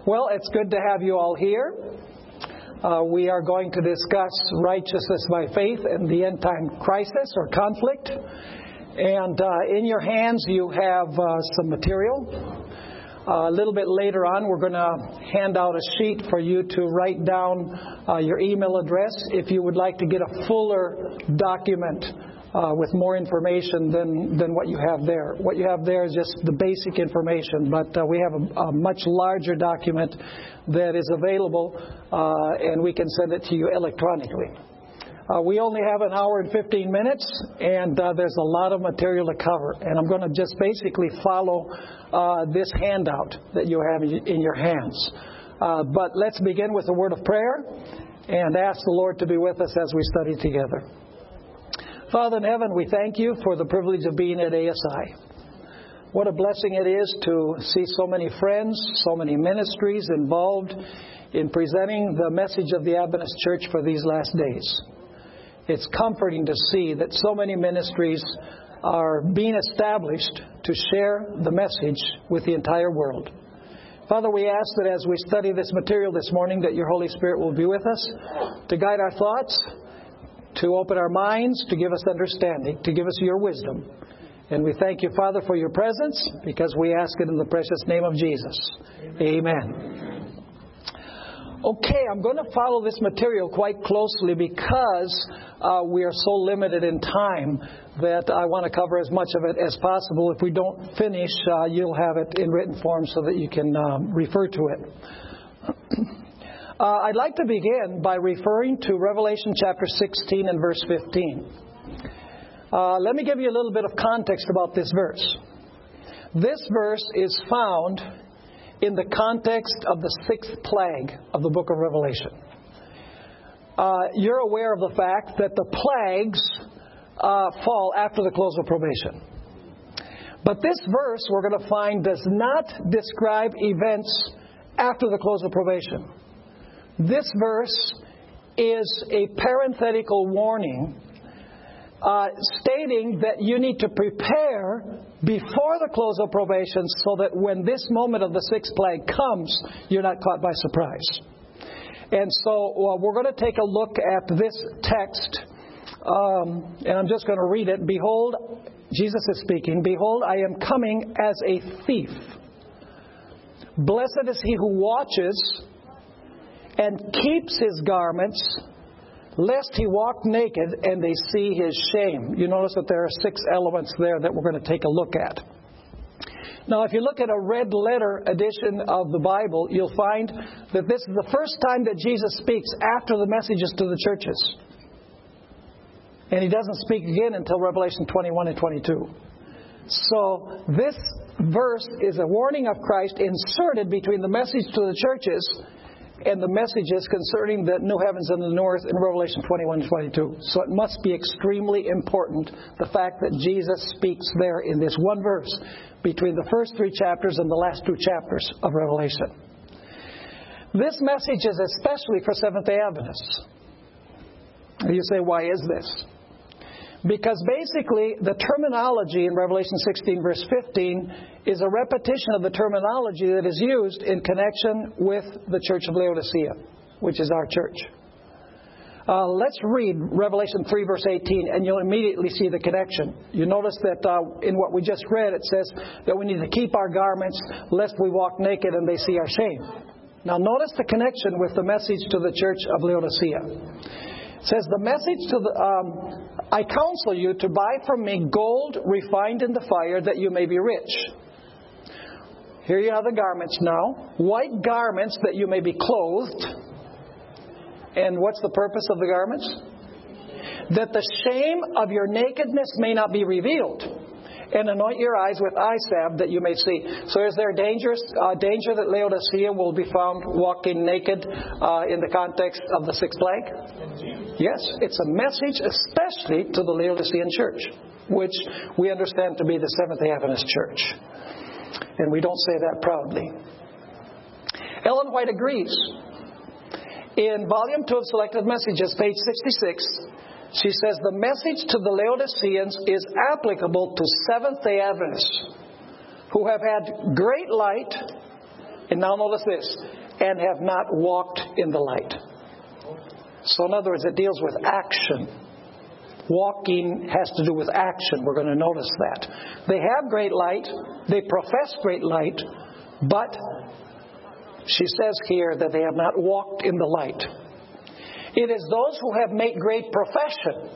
Well, it's good to have you all here. We are going to discuss righteousness by faith and the end time crisis or conflict. And in your hands you have some material. A little bit later on we're going to hand out a sheet for you to write down your email address if you would like to get a fuller document with more information than what you have there. What you have there is just the basic information, but we have a much larger document that is available, and we can send it to you electronically. We only have an hour and 15 minutes, and there's a lot of material to cover. And I'm going to just basically follow this handout that you have in your hands. But let's begin with a word of prayer and ask the Lord to be with us as we study together. Father in heaven, we thank you for the privilege of being at ASI. What a blessing it is to see so many friends, so many ministries involved in presenting the message of the Adventist Church for these last days. It's comforting to see that so many ministries are being established to share the message with the entire world. Father, we ask that as we study this material this morning, that your Holy Spirit will be with us to guide our thoughts, to open our minds, to give us understanding, to give us your wisdom. And we thank you, Father, for your presence, because we ask it in the precious name of Jesus. Amen. Okay, I'm going to follow this material quite closely because we are so limited in time that I want to cover as much of it as possible. If we don't finish, you'll have it in written form so that you can refer to it. I'd like to begin by referring to Revelation chapter 16 and verse 15. Let me give you a little bit of context about this verse. This verse is found in the context of the sixth plague of the book of Revelation. You're aware of the fact that the plagues fall after the close of probation. But this verse, we're going to find, does not describe events after the close of probation. This verse is a parenthetical warning stating that you need to prepare before the close of probation so that when this moment of the sixth plague comes, you're not caught by surprise. And so we're going to take a look at this text, and I'm just going to read it. Behold, Jesus is speaking, behold, I am coming as a thief. Blessed is he who watches and keeps his garments, lest he walk naked and they see his shame. You notice that there are 6 elements there that we're going to take a look at. Now, if you look at a red letter edition of the Bible, you'll find that this is the first time that Jesus speaks after the messages to the churches. And he doesn't speak again until Revelation 21 and 22. So this verse is a warning of Christ inserted between the message to the churches and the messages concerning the new heavens and the new earth in Revelation 21 and 22. So it must be extremely important, the fact that Jesus speaks there in this one verse between the first 3 chapters and the last 2 chapters of Revelation. This message is especially for Seventh-day Adventists. You say, why is this? Because basically the terminology in Revelation 16 verse 15 is a repetition of the terminology that is used in connection with the Church of Laodicea, which is our church. Let's read Revelation 3 verse 18 and you'll immediately see the connection. You notice that in what we just read it says that we need to keep our garments lest we walk naked and they see our shame. Now notice the connection with the message to the Church of Laodicea. It says, the message to the, I counsel you to buy from me gold refined in the fire that you may be rich. Here you have the garments now. White garments that you may be clothed. And what's the purpose of the garments? That the shame of your nakedness may not be revealed. And anoint your eyes with eye salve that you may see. So is there danger that Laodicea will be found walking naked in the context of the sixth plague? Yes, it's a message especially to the Laodicean church, which we understand to be the Seventh-day Adventist church. And we don't say that proudly. Ellen White agrees. In Volume 2 of Selected Messages, page 66, she says the message to the Laodiceans is applicable to Seventh-day Adventists who have had great light, And now notice this, and have not walked in the light. So in other words, it deals with action. Walking has to do with action. We're going to notice that. They have great light. They profess great light. But she says here that they have not walked in the light. It is those who have made great profession,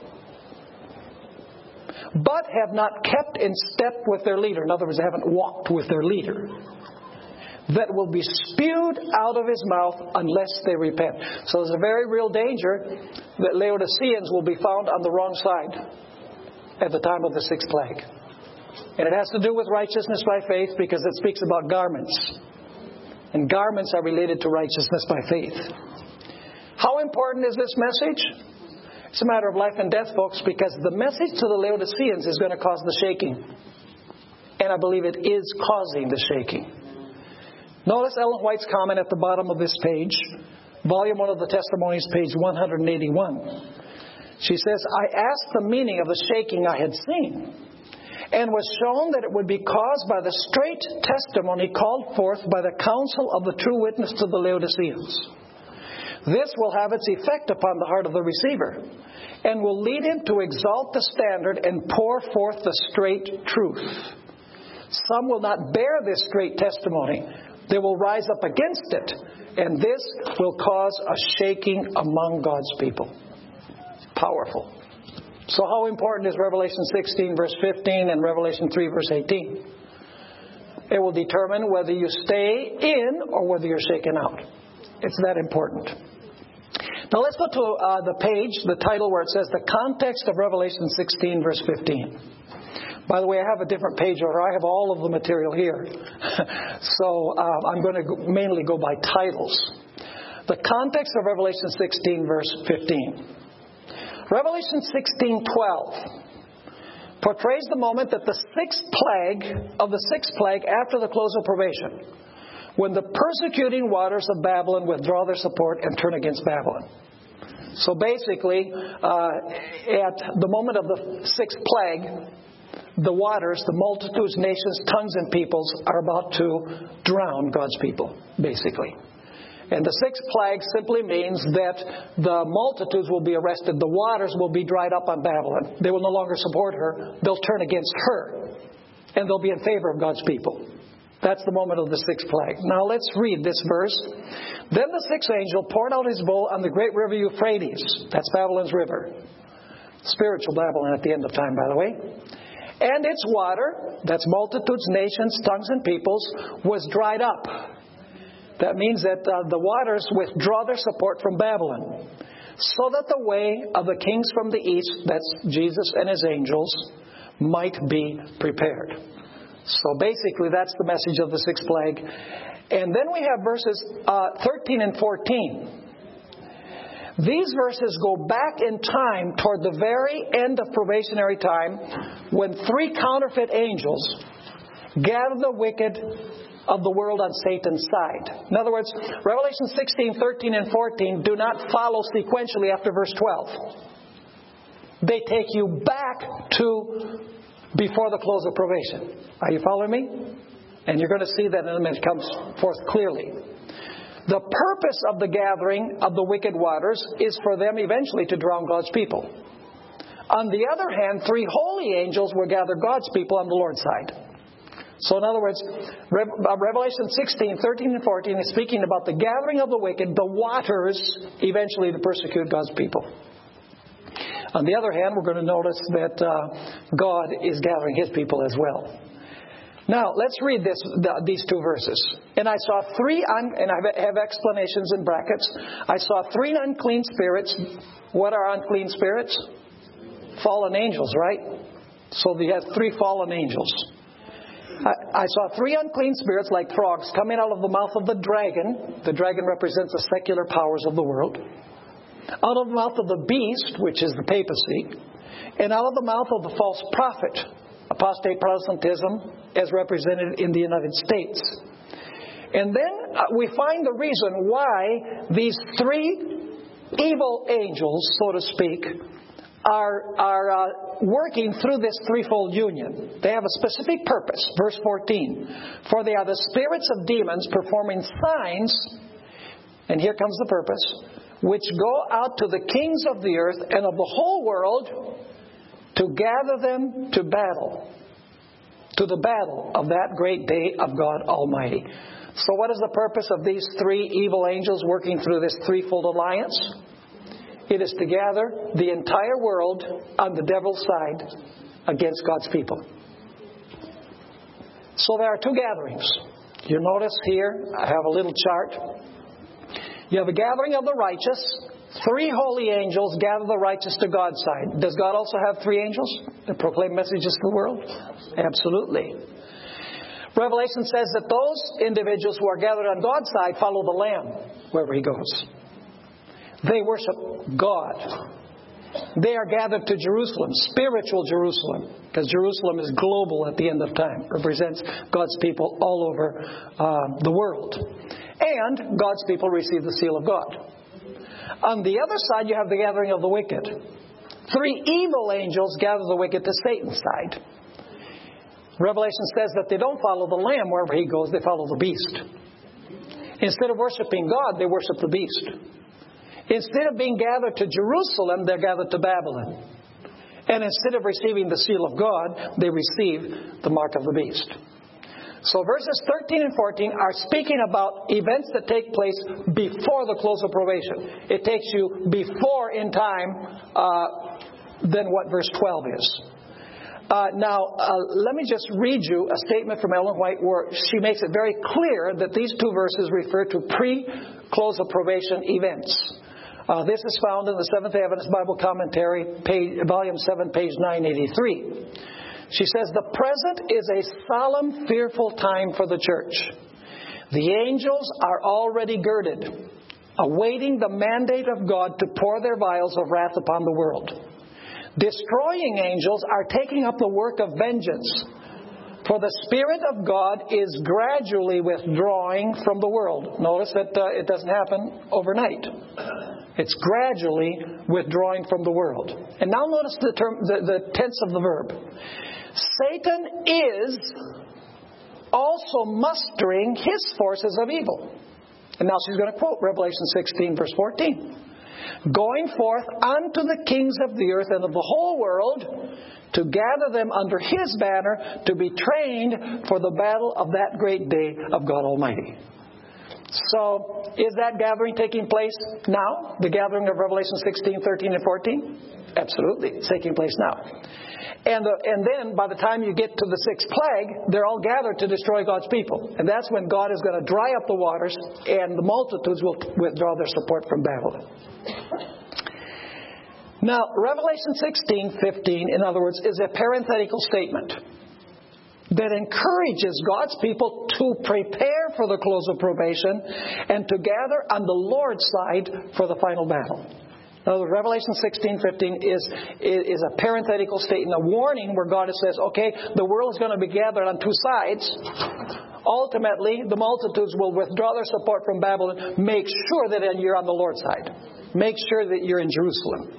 but have not kept in step with their leader. In other words, they haven't walked with their leader, that will be spewed out of his mouth unless they repent. So there's a very real danger that Laodiceans will be found on the wrong side at the time of the sixth plague. And it has to do with righteousness by faith, because it speaks about garments. And garments are related to righteousness by faith. How important is this message? It's a matter of life and death, folks, because the message to the Laodiceans is going to cause the shaking. And I believe it is causing the shaking. Notice Ellen White's comment at the bottom of this page, Volume 1 of the Testimonies, page 181. She says, I asked the meaning of the shaking I had seen, and was shown that it would be caused by the straight testimony called forth by the counsel of the true witness to the Laodiceans. This will have its effect upon the heart of the receiver, and will lead him to exalt the standard and pour forth the straight truth. Some will not bear this straight testimony. They will rise up against it, and this will cause a shaking among God's people. Powerful. So how important is Revelation 16 verse 15 and Revelation 3 verse 18? It will determine whether you stay in or whether you're shaken out. It's that important. Now let's go to the page, the title where it says the context of Revelation 16 verse 15. By the way, I have a different page order. I have all of the material here. So I'm going to mainly go by titles. The context of Revelation 16 verse 15. Revelation 16:12 portrays the moment that the sixth plague after the close of probation, when the persecuting waters of Babylon withdraw their support and turn against Babylon. So basically, at the moment of the sixth plague, the waters, the multitudes, nations, tongues, and peoples are about to drown God's people, basically. And the sixth plague simply means that the multitudes will be arrested. The waters will be dried up on Babylon. They will no longer support her. They'll turn against her. And they'll be in favor of God's people. That's the moment of the sixth plague. Now let's read this verse. Then the sixth angel poured out his bowl on the great river Euphrates. That's Babylon's river. Spiritual Babylon at the end of time, by the way. And its water, that's multitudes, nations, tongues, and peoples, was dried up. That means that the waters withdraw their support from Babylon, so that the way of the kings from the east, that's Jesus and his angels, might be prepared. So basically that's the message of the sixth plague. And then we have verses 13 and 14. These verses go back in time toward the very end of probationary time, when three counterfeit angels gather the wicked of the world on Satan's side. In other words, Revelation 16, 13, and 14 do not follow sequentially after verse 12. They take you back to before the close of probation. Are you following me? And you're going to see that in a minute. It comes forth clearly. The purpose of the gathering of the wicked waters is for them eventually to drown God's people. On the other hand, three holy angels will gather God's people on the Lord's side. So in other words, Revelation 16, 13, and 14 is speaking about the gathering of the wicked, the waters, eventually to persecute God's people. On the other hand, we're going to notice that God is gathering His people as well. Now, let's read these two verses. And I saw three, and I have explanations in brackets. I saw three unclean spirits. What are unclean spirits? Fallen angels, right? So we have three fallen angels. I saw three unclean spirits like frogs coming out of the mouth of the dragon. The dragon represents the secular powers of the world. Out of the mouth of the beast, which is the papacy. And out of the mouth of the false prophet, apostate Protestantism, as represented in the United States. And then we find the reason why these three evil angels, so to speak, are working through this threefold union. They have a specific purpose. Verse 14. For they are the spirits of demons performing signs, and here comes the purpose, which go out to the kings of the earth and of the whole world to gather them to battle. To the battle of that great day of God Almighty. So what is the purpose of these three evil angels working through this threefold alliance? It is to gather the entire world on the devil's side against God's people. So there are two gatherings. You notice here, I have a little chart. You have a gathering of the righteous. Three holy angels gather the righteous to God's side. Does God also have three angels that proclaim messages to the world? Absolutely. Revelation says that those individuals who are gathered on God's side follow the Lamb wherever He goes. They worship God. They are gathered to Jerusalem, spiritual Jerusalem, because Jerusalem is global at the end of time. It represents God's people all over the world. And God's people receive the seal of God. On the other side, you have the gathering of the wicked. Three evil angels gather the wicked to Satan's side. Revelation says that they don't follow the Lamb wherever he goes, they follow the beast. Instead of worshiping God, they worship the beast. Instead of being gathered to Jerusalem, they're gathered to Babylon. And instead of receiving the seal of God, they receive the mark of the beast. So verses 13 and 14 are speaking about events that take place before the close of probation. It takes you before in time than what verse 12 is. Let me just read you a statement from Ellen White where she makes it very clear that these two verses refer to pre-close of probation events. This is found in the Seventh-day Adventist Bible Commentary, volume 7, page 983. She says, the present is a solemn, fearful time for the church. The angels are already girded, awaiting the mandate of God to pour their vials of wrath upon the world. Destroying angels are taking up the work of vengeance, for the Spirit of God is gradually withdrawing from the world. Notice that it doesn't happen overnight. It's gradually withdrawing from the world. And now notice the tense of the verb. Satan is also mustering his forces of evil. And now she's going to quote Revelation 16, verse 14. Going forth unto the kings of the earth and of the whole world to gather them under his banner to be trained for the battle of that great day of God Almighty. So, is that gathering taking place now? The gathering of Revelation 16, 13, and 14? Absolutely. It's taking place now. And then, by the time you get to the sixth plague, they're all gathered to destroy God's people. And that's when God is going to dry up the waters, and the multitudes will withdraw their support from Babylon. Now, Revelation 16, 15, in other words, is a parenthetical statement that encourages God's people to prepare for the close of probation and to gather on the Lord's side for the final battle. Now, Revelation 16:15 is a parenthetical statement, a warning where God says, okay, the world is going to be gathered on two sides. Ultimately, the multitudes will withdraw their support from Babylon. Make sure that you're on the Lord's side. Make sure that you're in Jerusalem.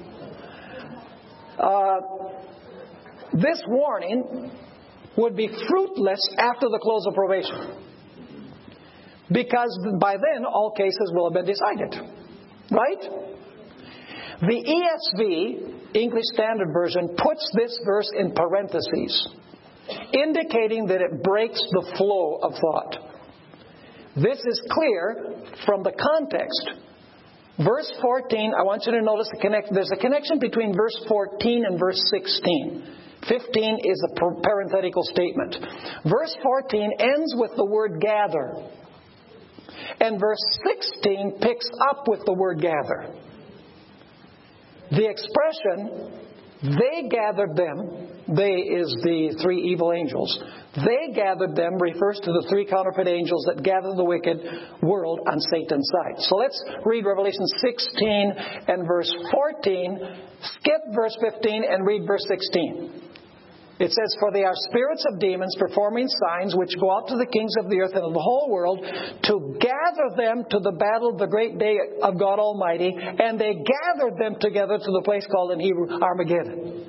This warning would be fruitless after the close of probation, because by then all cases will have been decided. Right? The ESV, English Standard Version, puts this verse in parentheses, indicating that it breaks the flow of thought. This is clear from the context. Verse 14, I want you to notice there's a connection between verse 14 and verse 16. 15 is a parenthetical statement. Verse 14 ends with the word gather. And verse 16 picks up with the word gather. The expression, they gathered them, they is the three evil angels. They gathered them refers to the three counterfeit angels that gather the wicked world on Satan's side. So let's read Revelation 16 and verse 14, skip verse 15 and read verse 16. It says, "For they are spirits of demons performing signs which go out to the kings of the earth and of the whole world to gather them to the battle of the great day of God Almighty. And they gathered them together to the place called in Hebrew Armageddon."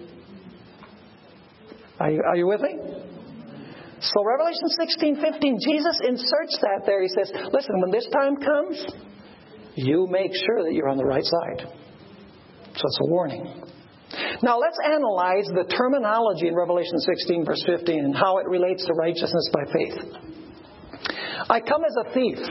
Are you with me? So Revelation 16:15, Jesus inserts that there. He says, listen, when this time comes, you make sure that you're on the right side. So it's a warning. Now let's analyze the terminology in Revelation 16 verse 15 and how it relates to righteousness by faith. I come as a thief.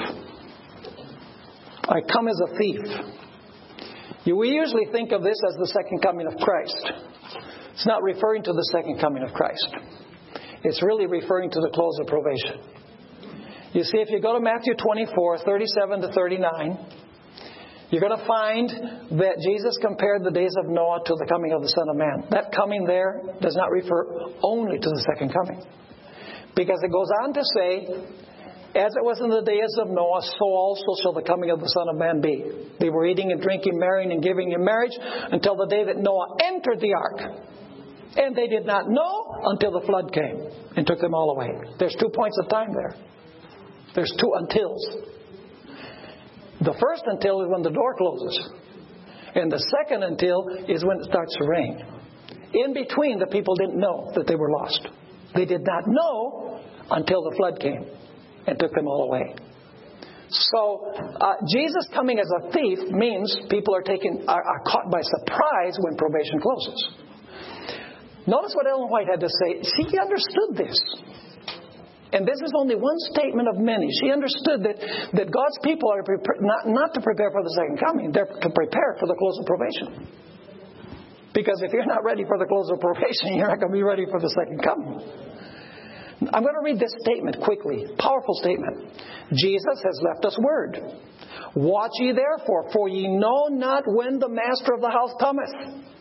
I come as a thief. We usually think of this as the second coming of Christ. It's not referring to the second coming of Christ. It's really referring to the close of probation. You see, if you go to Matthew 24, 37 to 39, you're going to find that Jesus compared the days of Noah to the coming of the Son of Man. That coming there does not refer only to the second coming. Because it goes on to say, as it was in the days of Noah, so also shall the coming of the Son of Man be. They were eating and drinking, marrying and giving in marriage until the day that Noah entered the ark. And they did not know until the flood came and took them all away. There's 2 points of time there. There's 2 untils. The first until is when the door closes. And the second until is when it starts to rain. In between, the people didn't know that they were lost. They did not know until the flood came and took them all away. So, Jesus coming as a thief means people are caught by surprise when probation closes. Notice what Ellen White had to say. She understood this. And this is only one statement of many. She understood that God's people are not to prepare for the second coming. They're to prepare for the close of probation. Because if you're not ready for the close of probation, you're not going to be ready for the second coming. I'm going to read this statement quickly. Powerful statement. Jesus has left us word. "Watch ye therefore, for ye know not when the master of the house cometh.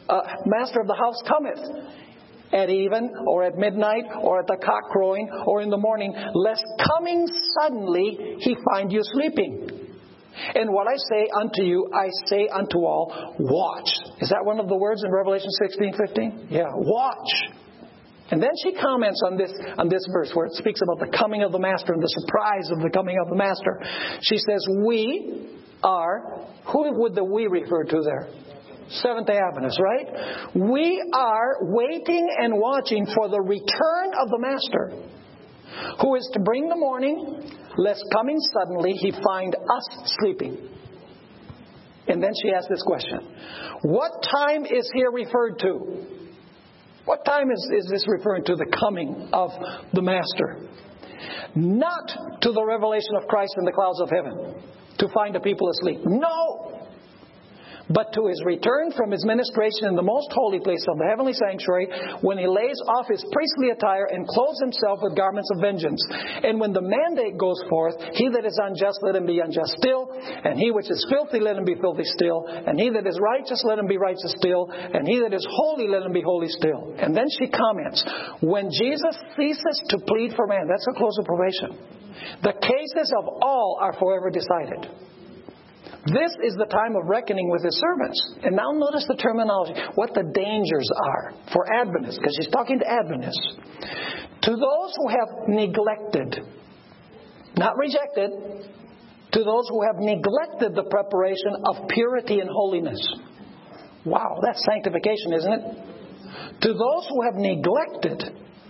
At even, or at midnight, or at the cock crowing, or in the morning, lest coming suddenly he find you sleeping. And what I say unto you, I say unto all, watch." Is that one of the words in Revelation 16:15? Yeah, watch. And then she comments on this verse where it speaks about the coming of the Master and the surprise of the coming of the Master. She says, "We are," who would the "we" refer to there? Seventh-day Adventists, right? "We are waiting and watching for the return of the Master, who is to bring the morning, lest coming suddenly he find us sleeping." And then she asks this question. What time is here referred to? What time is this referring to, the coming of the Master? Not to the revelation of Christ in the clouds of heaven, to find a people asleep. No! But to His return from His ministration in the most holy place of the heavenly sanctuary, when He lays off His priestly attire and clothes Himself with garments of vengeance. And when the mandate goes forth, "He that is unjust, let him be unjust still. And he which is filthy, let him be filthy still. And he that is righteous, let him be righteous still. And he that is holy, let him be holy still." And then she comments, when Jesus ceases to plead for man, that's a close of probation, "the cases of all are forever decided. This is the time of reckoning with His servants." And now notice the terminology, what the dangers are for Adventists, because she's talking to Adventists. "To those who have neglected," not rejected, "to those who have neglected the preparation of purity and holiness." Wow, that's sanctification, isn't it? "To those who have neglected,"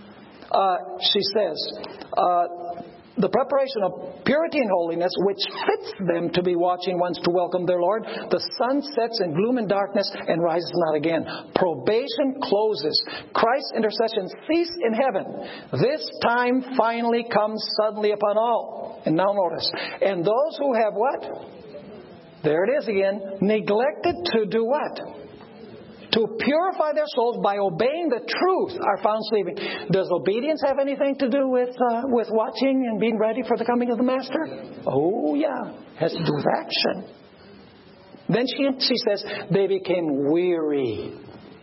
she says, "the preparation of purity and holiness, which fits them to be watching once to welcome their Lord. The sun sets in gloom and darkness and rises not again." Probation closes. Christ's intercession ceased in heaven. This time finally comes suddenly upon all. And now notice. "And those who have" what? There it is again. "Neglected to do what? To purify their souls by obeying the truth are found sleeping." Does obedience have anything to do with watching and being ready for the coming of the Master? Oh yeah, it has to do with action. Then she says, "They became weary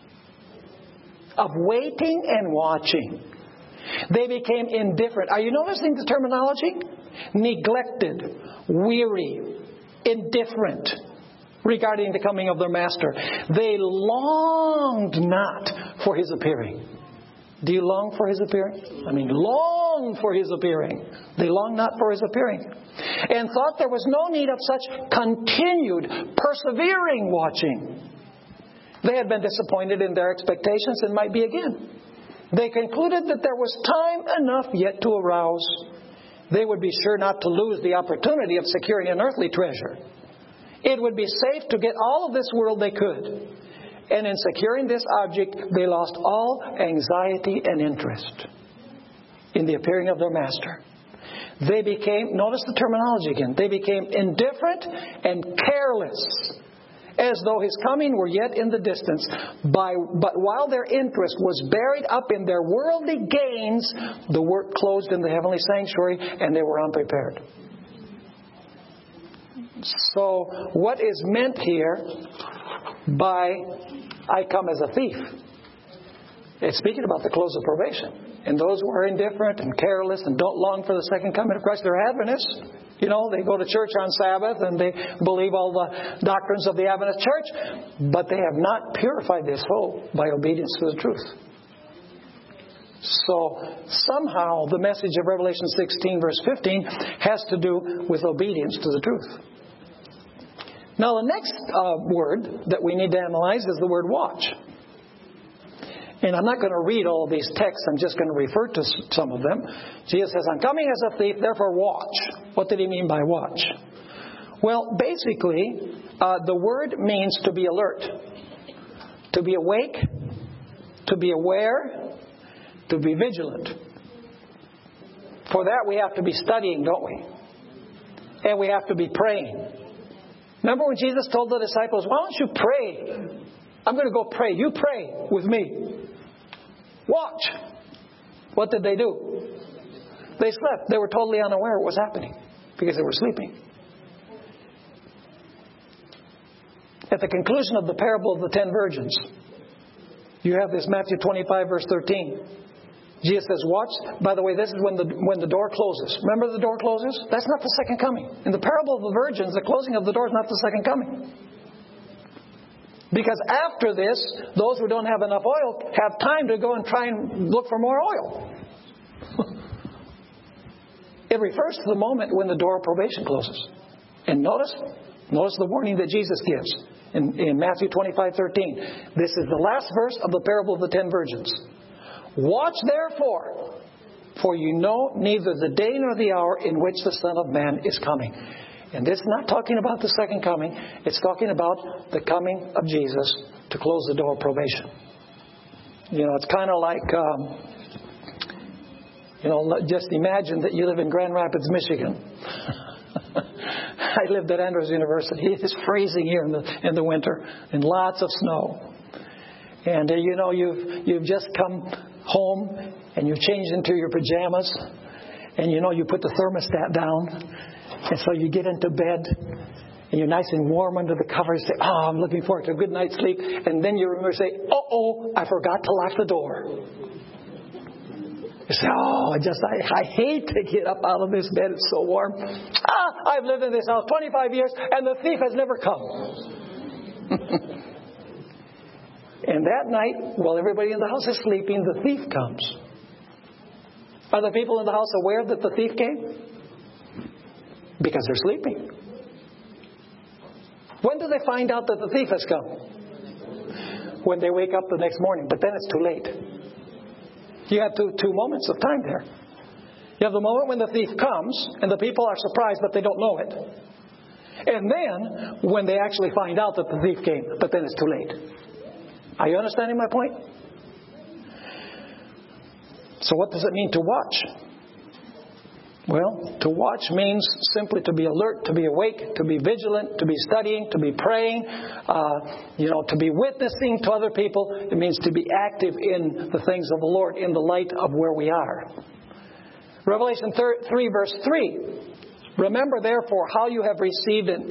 of waiting and watching." They became indifferent. Are you noticing the terminology? Neglected, weary, indifferent regarding the coming of their Master. They longed not for His appearing. Do you long for His appearing? I mean, long for His appearing. They long not for His appearing. And thought there was no need of such continued, persevering watching. They had been disappointed in their expectations and might be again. They concluded that there was time enough yet to arouse. They would be sure not to lose the opportunity of securing an earthly treasure. It would be safe to get all of this world they could. And in securing this object, they lost all anxiety and interest in the appearing of their Master. They became, notice the terminology again, they became indifferent and careless, as though His coming were yet in the distance. But while their interest was buried up in their worldly gains, the work closed in the heavenly sanctuary, and they were unprepared. So, what is meant here by I come as a thief? It's speaking about the close of probation. And those who are indifferent and careless and don't long for the second coming of Christ, they're Adventists. You know, they go to church on Sabbath and they believe all the doctrines of the Adventist church, but they have not purified their soul by obedience to the truth. So somehow the message of Revelation 16 verse 15 has to do with obedience to the truth. Now the next word that we need to analyze is the word watch. And I'm not going to read all of these texts. I'm just going to refer to some of them. Jesus says, I'm coming as a thief, therefore watch. What did He mean by watch? Well, basically, the word means to be alert, to be awake, to be aware, to be vigilant. For that we have to be studying, don't we? And we have to be praying. Remember when Jesus told the disciples, why don't you pray? I'm going to go pray. You pray with me. Watch. What did they do? They slept. They were totally unaware of what was happening because they were sleeping. At the conclusion of the parable of the 10 virgins, you have this Matthew 25 verse 13. Jesus says, watch. By the way, this is when the door closes. Remember the door closes? That's not the second coming. In the parable of the virgins, the closing of the door is not the second coming. Because after this, those who don't have enough oil have time to go and try and look for more oil. It refers to the moment when the door of probation closes. And notice the warning that Jesus gives in Matthew 25:13. This is the last verse of the parable of the 10 virgins. Watch therefore, for you know neither the day nor the hour in which the Son of Man is coming. And this is not talking about the second coming. It's talking about the coming of Jesus to close the door of probation. You know, it's kind of like, just imagine that you live in Grand Rapids, Michigan. I lived at Andrews University. It is freezing here in the winter and lots of snow. And you've just come home and you've changed into your pajamas and you put the thermostat down. And so you get into bed, and you're nice and warm under the covers. You say, I'm looking forward to a good night's sleep. And then you remember, say, I forgot to lock the door. You say, I hate to get up out of this bed. It's so warm. I've lived in this house 25 years, and the thief has never come. And that night, while everybody in the house is sleeping, the thief comes. Are the people in the house aware that the thief came? Because they're sleeping. When do they find out that the thief has come? When they wake up the next morning. But then it's too late. You have two moments of time there. You have the moment when the thief comes and the people are surprised but they don't know it. And then when they actually find out that the thief came, but then it's too late. Are you understanding my point? So what does it mean to watch? Well, to watch means simply to be alert, to be awake, to be vigilant, to be studying, to be praying, to be witnessing to other people. It means to be active in the things of the Lord in the light of where we are. Revelation 3 verse 3. Remember therefore how you have received and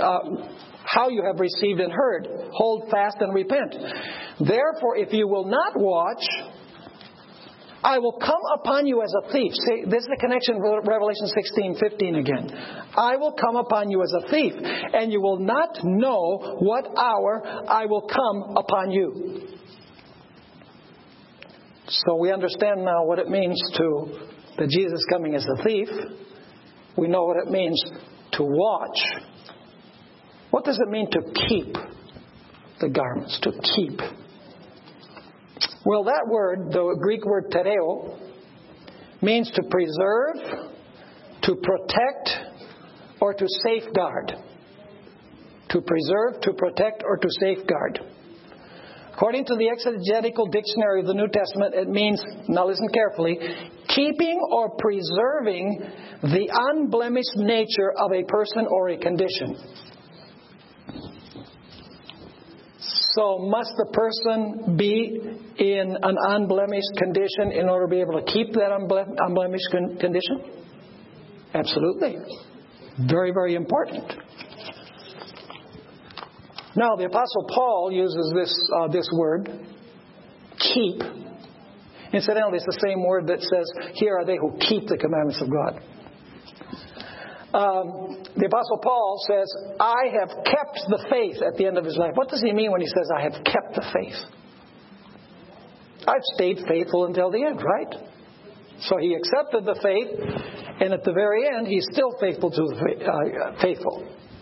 heard. Hold fast and repent. Therefore, if you will not watch, I will come upon you as a thief. See, this is the connection with Revelation 16:15 again. I will come upon you as a thief, and you will not know what hour I will come upon you. So we understand now what it means that Jesus coming as a thief. We know what it means to watch. What does it mean to keep the garments? To keep. Well, that word, the Greek word tereo, means to preserve, to protect, or to safeguard. To preserve, to protect, or to safeguard. According to the Exegetical Dictionary of the New Testament, it means, now listen carefully, keeping or preserving the unblemished nature of a person or a condition. So must the person be in an unblemished condition in order to be able to keep that unblemished condition? Absolutely. Very, very important. Now, the Apostle Paul uses this word, keep. Incidentally, it's the same word that says, here are they who keep the commandments of God. The Apostle Paul says, I have kept the faith at the end of his life. What does he mean when he says, I have kept the faith? I've stayed faithful until the end, right? So he accepted the faith, and at the very end, he's still faithful to the faithful.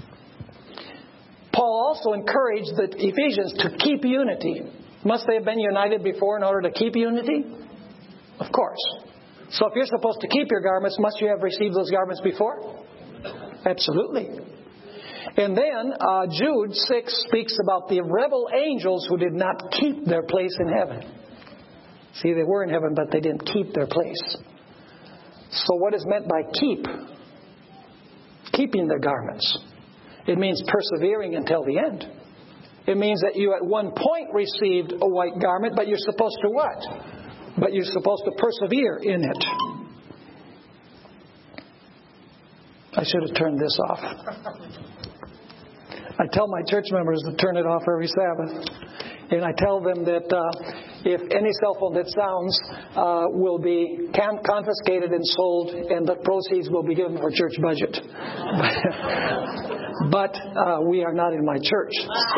Paul also encouraged the Ephesians to keep unity. Must they have been united before in order to keep unity? Of course. So if you're supposed to keep your garments, must you have received those garments before? Absolutely. And then Jude 6 speaks about the rebel angels who did not keep their place in heaven. See, they were in heaven, but they didn't keep their place. So what is meant by keep? Keeping their garments. It means persevering until the end. It means that you at one point received a white garment, but you're supposed to what? But you're supposed to persevere in it. I should have turned this off. I tell my church members to turn it off every Sabbath. And I tell them that if any cell phone that sounds will be confiscated and sold, and the proceeds will be given for church budget. But we are not in my church. So.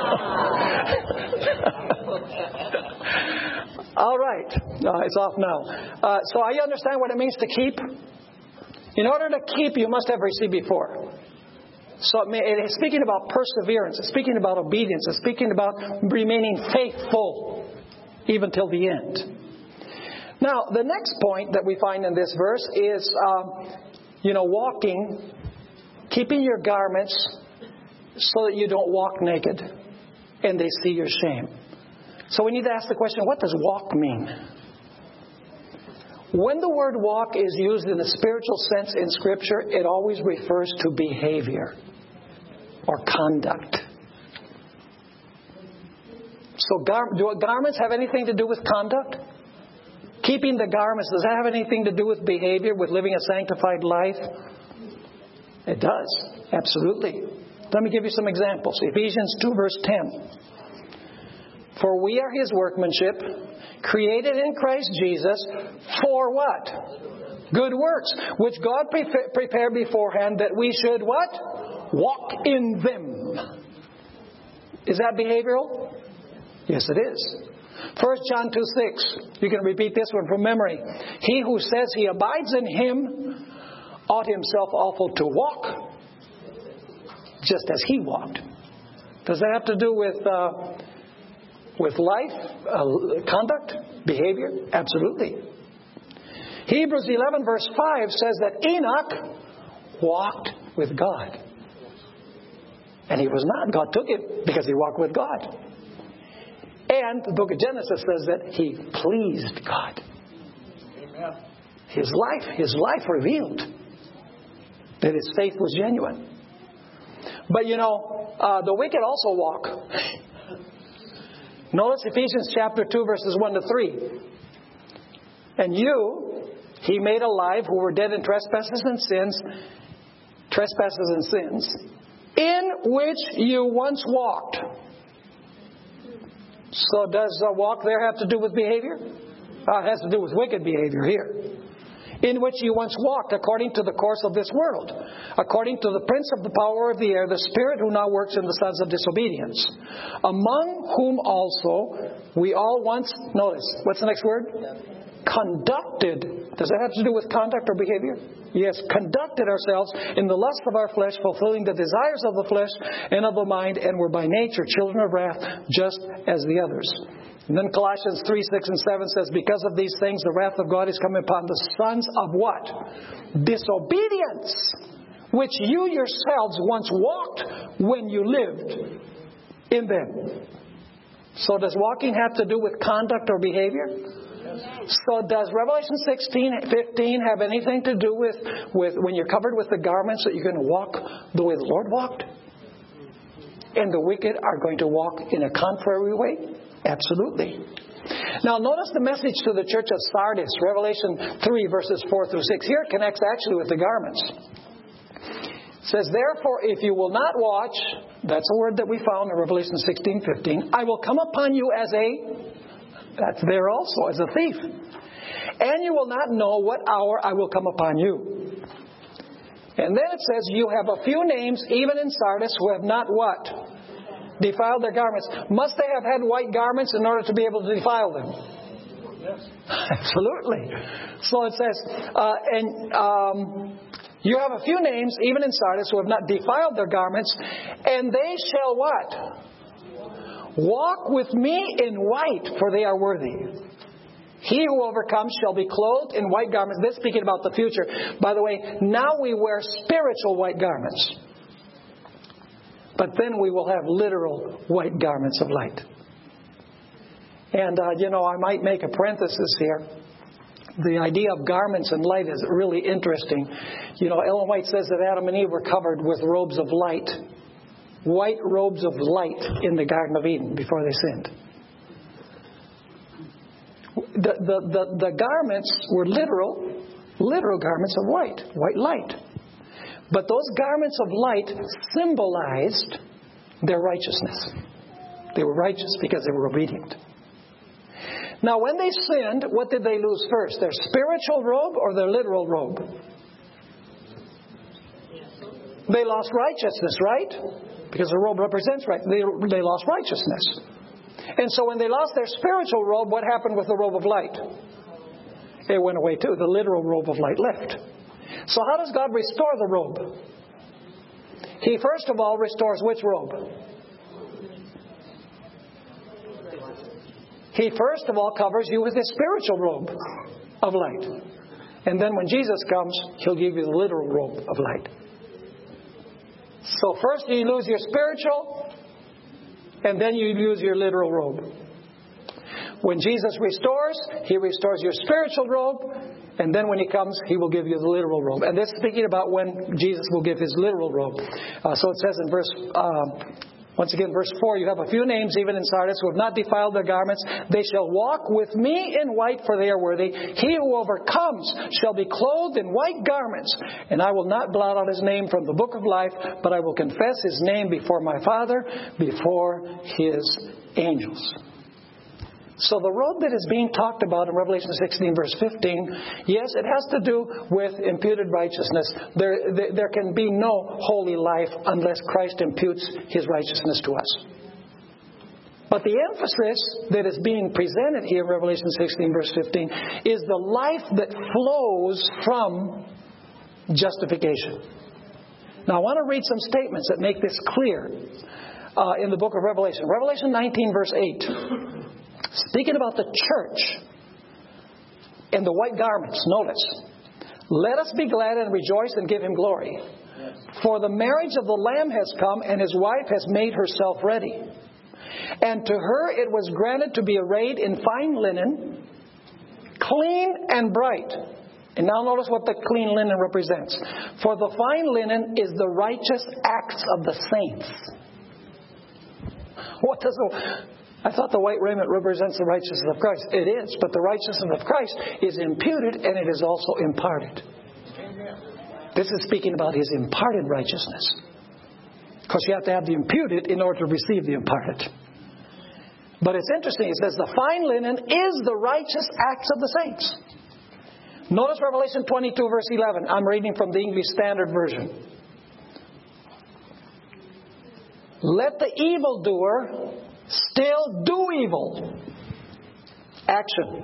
All right. It's off now. So I understand what it means to keep. In order to keep, you must have received before. So it's speaking about perseverance. It's speaking about obedience. It's speaking about remaining faithful even till the end. Now, the next point that we find in this verse is, walking, keeping your garments so that you don't walk naked and they see your shame. So we need to ask the question, what does walk mean? When the word walk is used in a spiritual sense in Scripture, it always refers to behavior or conduct. So do garments have anything to do with conduct? Keeping the garments, does that have anything to do with behavior, with living a sanctified life? It does. Absolutely. Let me give you some examples. Ephesians 2 verse 10. For we are His workmanship, created in Christ Jesus, for what? Good works, which God prepared beforehand that we should what? Walk in them. Is that behavioral? Yes, it is. 1 John 2:6. You can repeat this one from memory. He who says he abides in Him ought himself also to walk just as He walked. Does that have to do with life, conduct, behavior? Absolutely. Hebrews 11 verse 5 says that Enoch walked with God. And he was not. God took it because he walked with God. And the book of Genesis says that he pleased God. Amen. His life revealed that his faith was genuine. But the wicked also walk. Notice Ephesians chapter 2 verses 1 to 3. And you, He made alive who were dead in trespasses and sins, in which you once walked. So does walk there have to do with behavior? It has to do with wicked behavior here. in which you once walked according to the course of this world, according to the prince of the power of the air, the spirit who now works in the sons of disobedience, among whom also we all once, notice, what's the next word? Conducted. Does that have to do with conduct or behavior? Yes, conducted ourselves in the lust of our flesh, fulfilling the desires of the flesh and of the mind, and were by nature children of wrath, just as the others. And then Colossians 3, 6 and 7 says, because of these things the wrath of God is coming upon the sons of what? Disobedience, which you yourselves once walked when you lived in them. So does walking have to do with conduct or behavior? So does Revelation 16:15 have anything to do with when you're covered with the garments that you're going to walk the way the Lord walked? And the wicked are going to walk in a contrary way? Absolutely. Now notice the message to the church of Sardis, Revelation 3 verses 4 through 6. Here it connects actually with the garments. It says, therefore, if you will not watch, that's a word that we found in Revelation 16:15, I will come upon you as that's there also, as a thief. And you will not know what hour I will come upon you. And then it says, you have a few names, even in Sardis, who have not what? Defiled their garments. Must they have had white garments in order to be able to defile them? Yes. Absolutely. So it says, you have a few names, even in Sardis, who have not defiled their garments, and they shall what? Walk with me in white, for they are worthy. He who overcomes shall be clothed in white garments. This speaking about the future. By the way, now we wear spiritual white garments. But then we will have literal white garments of light. And, I might make a parenthesis here. The idea of garments and light is really interesting. Ellen White says that Adam and Eve were covered with robes of light. White robes of light in the Garden of Eden before they sinned. The garments were literal garments of white light. But those garments of light symbolized their righteousness. They were righteous because they were obedient. Now, when they sinned, what did they lose first? Their spiritual robe or their literal robe? They lost righteousness, right? Because the robe represents right. They lost righteousness. And so when they lost their spiritual robe, what happened with the robe of light? It went away too. The literal robe of light left. So how does God restore the robe? He first of all restores which robe? He first of all covers you with His spiritual robe of light. And then when Jesus comes, He'll give you the literal robe of light. So first you lose your spiritual, and then you lose your literal robe. When Jesus restores, He restores your spiritual robe, and then when He comes, He will give you the literal robe. And this is speaking about when Jesus will give His literal robe. So it says in verse 4, you have a few names even in Sardis who have not defiled their garments. They shall walk with me in white, for they are worthy. He who overcomes shall be clothed in white garments. And I will not blot out his name from the book of life, but I will confess his name before my Father, before His angels. So the robe that is being talked about in Revelation 16, verse 15, yes, it has to do with imputed righteousness. There can be no holy life unless Christ imputes His righteousness to us. But the emphasis that is being presented here in Revelation 16, verse 15, is the life that flows from justification. Now I want to read some statements that make this clear in the book of Revelation. Revelation 19, verse 8. Speaking about the church in the white garments, notice, let us be glad and rejoice and give Him glory. For the marriage of the Lamb has come, and His wife has made herself ready. And to her it was granted to be arrayed in fine linen, clean and bright. And now notice what the clean linen represents. For the fine linen is the righteous acts of the saints. I thought the white raiment represents the righteousness of Christ. It is, but the righteousness of Christ is imputed and it is also imparted. This is speaking about His imparted righteousness. Because you have to have the imputed in order to receive the imparted. But it's interesting. It says the fine linen is the righteous acts of the saints. Notice Revelation 22, verse 11. I'm reading from the English Standard Version. Let the evildoer still do evil. Action.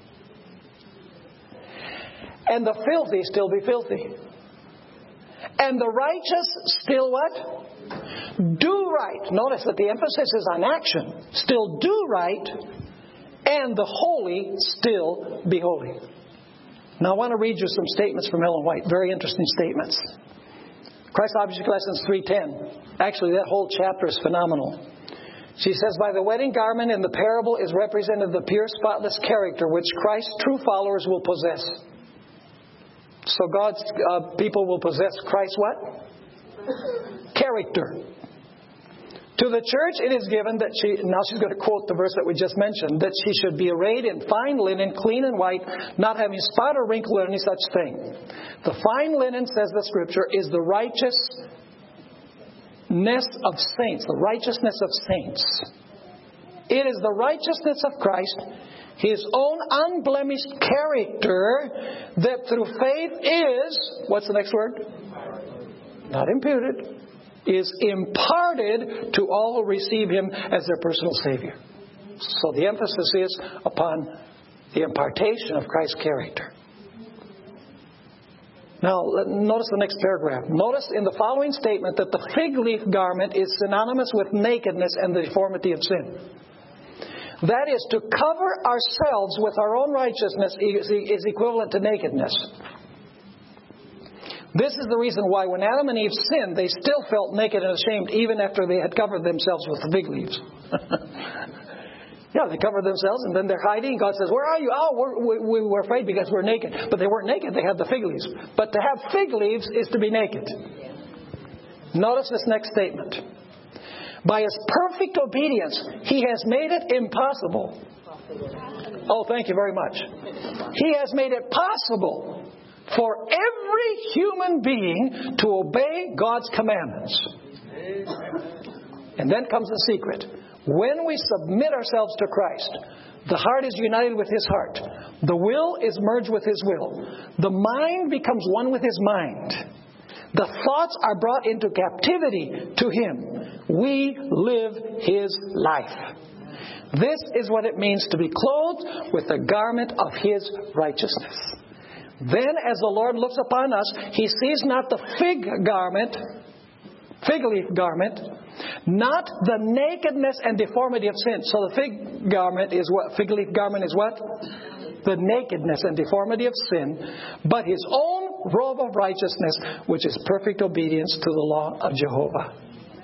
And the filthy still be filthy. And the righteous still what? Do right. Notice that the emphasis is on action. Still do right. And the holy still be holy. Now I want to read you some statements from Ellen White. Very interesting statements. Christ Object Lessons 3:10. Actually, that whole chapter is phenomenal. She says, by the wedding garment in the parable is represented the pure, spotless character which Christ's true followers will possess. So God's people will possess Christ's what? Character. To the church it is given that now she's going to quote the verse that we just mentioned, that she should be arrayed in fine linen, clean and white, not having spot or wrinkle or any such thing. The fine linen, says the Scripture, is the righteousness of saints, the righteousness of saints. It is the righteousness of Christ, His own unblemished character, that through faith is, what's the next word? Not imputed. Is imparted to all who receive Him as their personal Savior. So the emphasis is upon the impartation of Christ's character. Now, notice the next paragraph. Notice in the following statement that the fig leaf garment is synonymous with nakedness and the deformity of sin. That is, to cover ourselves with our own righteousness is equivalent to nakedness. This is the reason why when Adam and Eve sinned, they still felt naked and ashamed even after they had covered themselves with the fig leaves. Yeah, they covered themselves and then they're hiding. God says, where are you? Oh, we were afraid because we're naked. But they weren't naked, they had the fig leaves. But to have fig leaves is to be naked. Notice this next statement. By His perfect obedience, He has made it impossible. Oh, thank you very much. He has made it possible for every human being to obey God's commandments. And then comes the secret. When we submit ourselves to Christ, the heart is united with His heart. The will is merged with His will. The mind becomes one with His mind. The thoughts are brought into captivity to Him. We live His life. This is what it means to be clothed with the garment of His righteousness. Then as the Lord looks upon us, He sees not the fig leaf garment, not the nakedness and deformity of sin. So the fig garment is what? Fig leaf garment is what? The nakedness and deformity of sin, but His own robe of righteousness, which is perfect obedience to the law of Jehovah.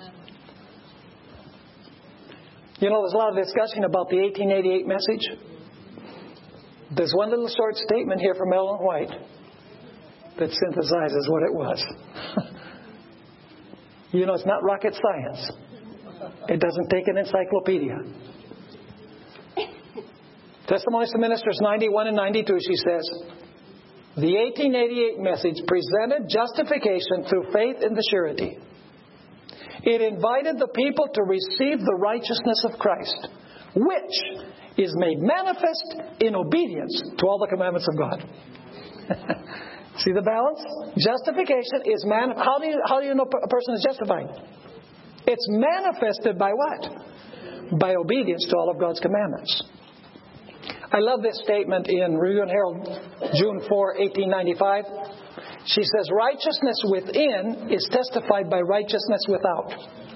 You know, there's a lot of discussion about the 1888 message. There's one little short statement here from Ellen White that synthesizes what it was. You know, it's not rocket science. It doesn't take an encyclopedia. Testimonies to Ministers 91 and 92, she says, the 1888 message presented justification through faith in the surety. It invited the people to receive the righteousness of Christ, which is made manifest in obedience to all the commandments of God. See the balance? Justification is how do you know a person is justified? It's manifested by what? By obedience to all of God's commandments. I love this statement in Review and Herald, June 4, 1895. She says, righteousness within is testified by righteousness without.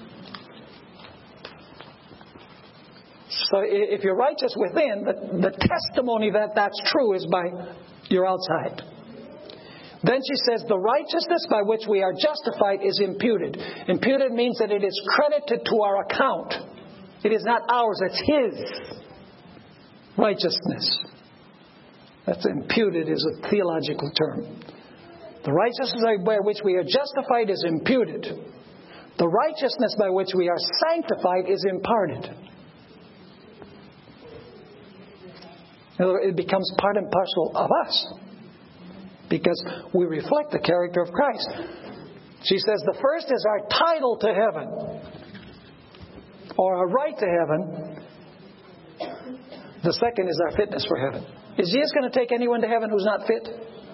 So if you're righteous within, the testimony that that's true is by your outside. Then she says, the righteousness by which we are justified is imputed. Imputed means that it is credited to our account. It is not ours, it's His righteousness. That's imputed is a theological term. The righteousness by which we are justified is imputed. The righteousness by which we are sanctified is imparted. It becomes part and parcel of us because we reflect the character of Christ. She says the first is our title to heaven or our right to heaven. The second is our fitness for heaven. Is Jesus going to take anyone to heaven who's not fit?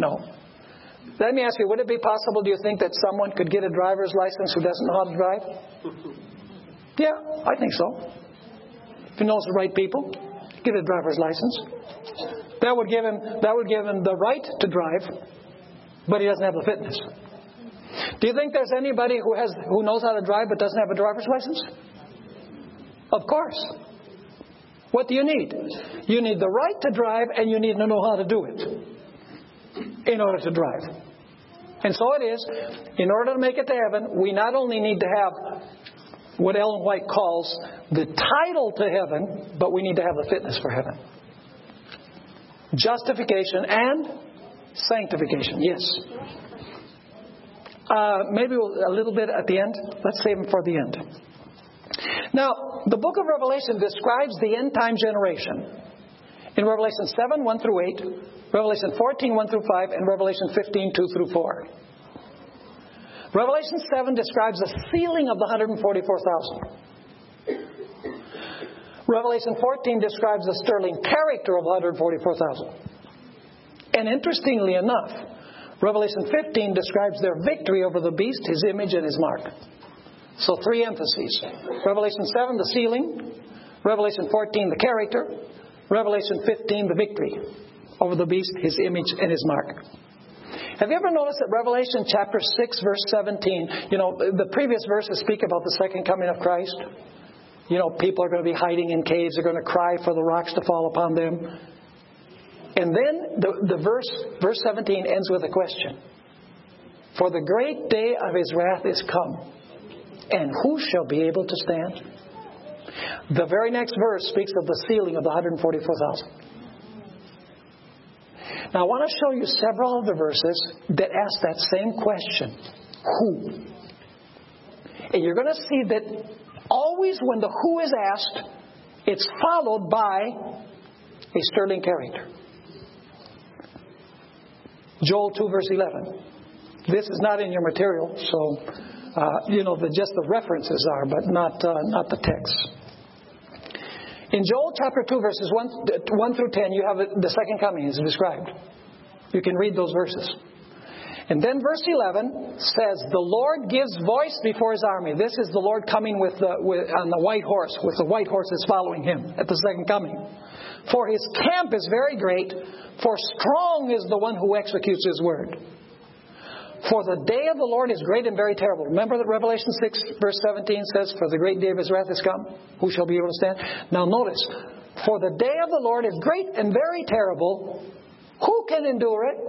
No. Let me ask you, would it be possible, do you think, that someone could get a driver's license who doesn't know how to drive? Yeah, I think so. If he knows the right people, get a driver's license. That would give him the right to drive, but he doesn't have the fitness. Do you think there's anybody who knows how to drive but doesn't have a driver's license? Of course. What do you need? You need the right to drive, and you need to know how to do it in order to drive. And so it is, in order to make it to heaven, we not only need to have what Ellen White calls the title to heaven, but we need to have the fitness for heaven. Justification and sanctification, yes. Maybe a little bit at the end. Let's save them for the end. Now, the book of Revelation describes the end time generation in Revelation 7, 1 through 8, Revelation 14, 1 through 5, and Revelation 15, 2 through 4. Revelation 7 describes the sealing of the 144,000. Revelation 14 describes the sterling character of 144,000. And interestingly enough, Revelation 15 describes their victory over the beast, his image, and his mark. So 3 emphases. Revelation 7, the sealing. Revelation 14, the character. Revelation 15, the victory over the beast, his image, and his mark. Have you ever noticed that Revelation chapter 6, verse 17, the previous verses speak about the second coming of Christ? People are going to be hiding in caves. They're going to cry for the rocks to fall upon them. And then the verse 17 ends with a question. For the great day of his wrath is come, and who shall be able to stand? The very next verse speaks of the sealing of the 144,000. Now I want to show you several other verses that ask that same question. Who? And you're going to see that always when the who is asked, it's followed by a sterling character. Joel 2 verse 11. This is not in your material, so just the references are, but not the text. In Joel chapter 2 verses 1 through 10, you have the second coming is described. You can read those verses. And then verse 11 says, the Lord gives voice before His army. This is the Lord coming on the white horse, with the white horses following Him at the second coming. For His camp is very great, for strong is the one who executes His word. For the day of the Lord is great and very terrible. Remember that Revelation 6 verse 17 says, for the great day of His wrath is come. Who shall be able to stand? Now notice, for the day of the Lord is great and very terrible. Who can endure it?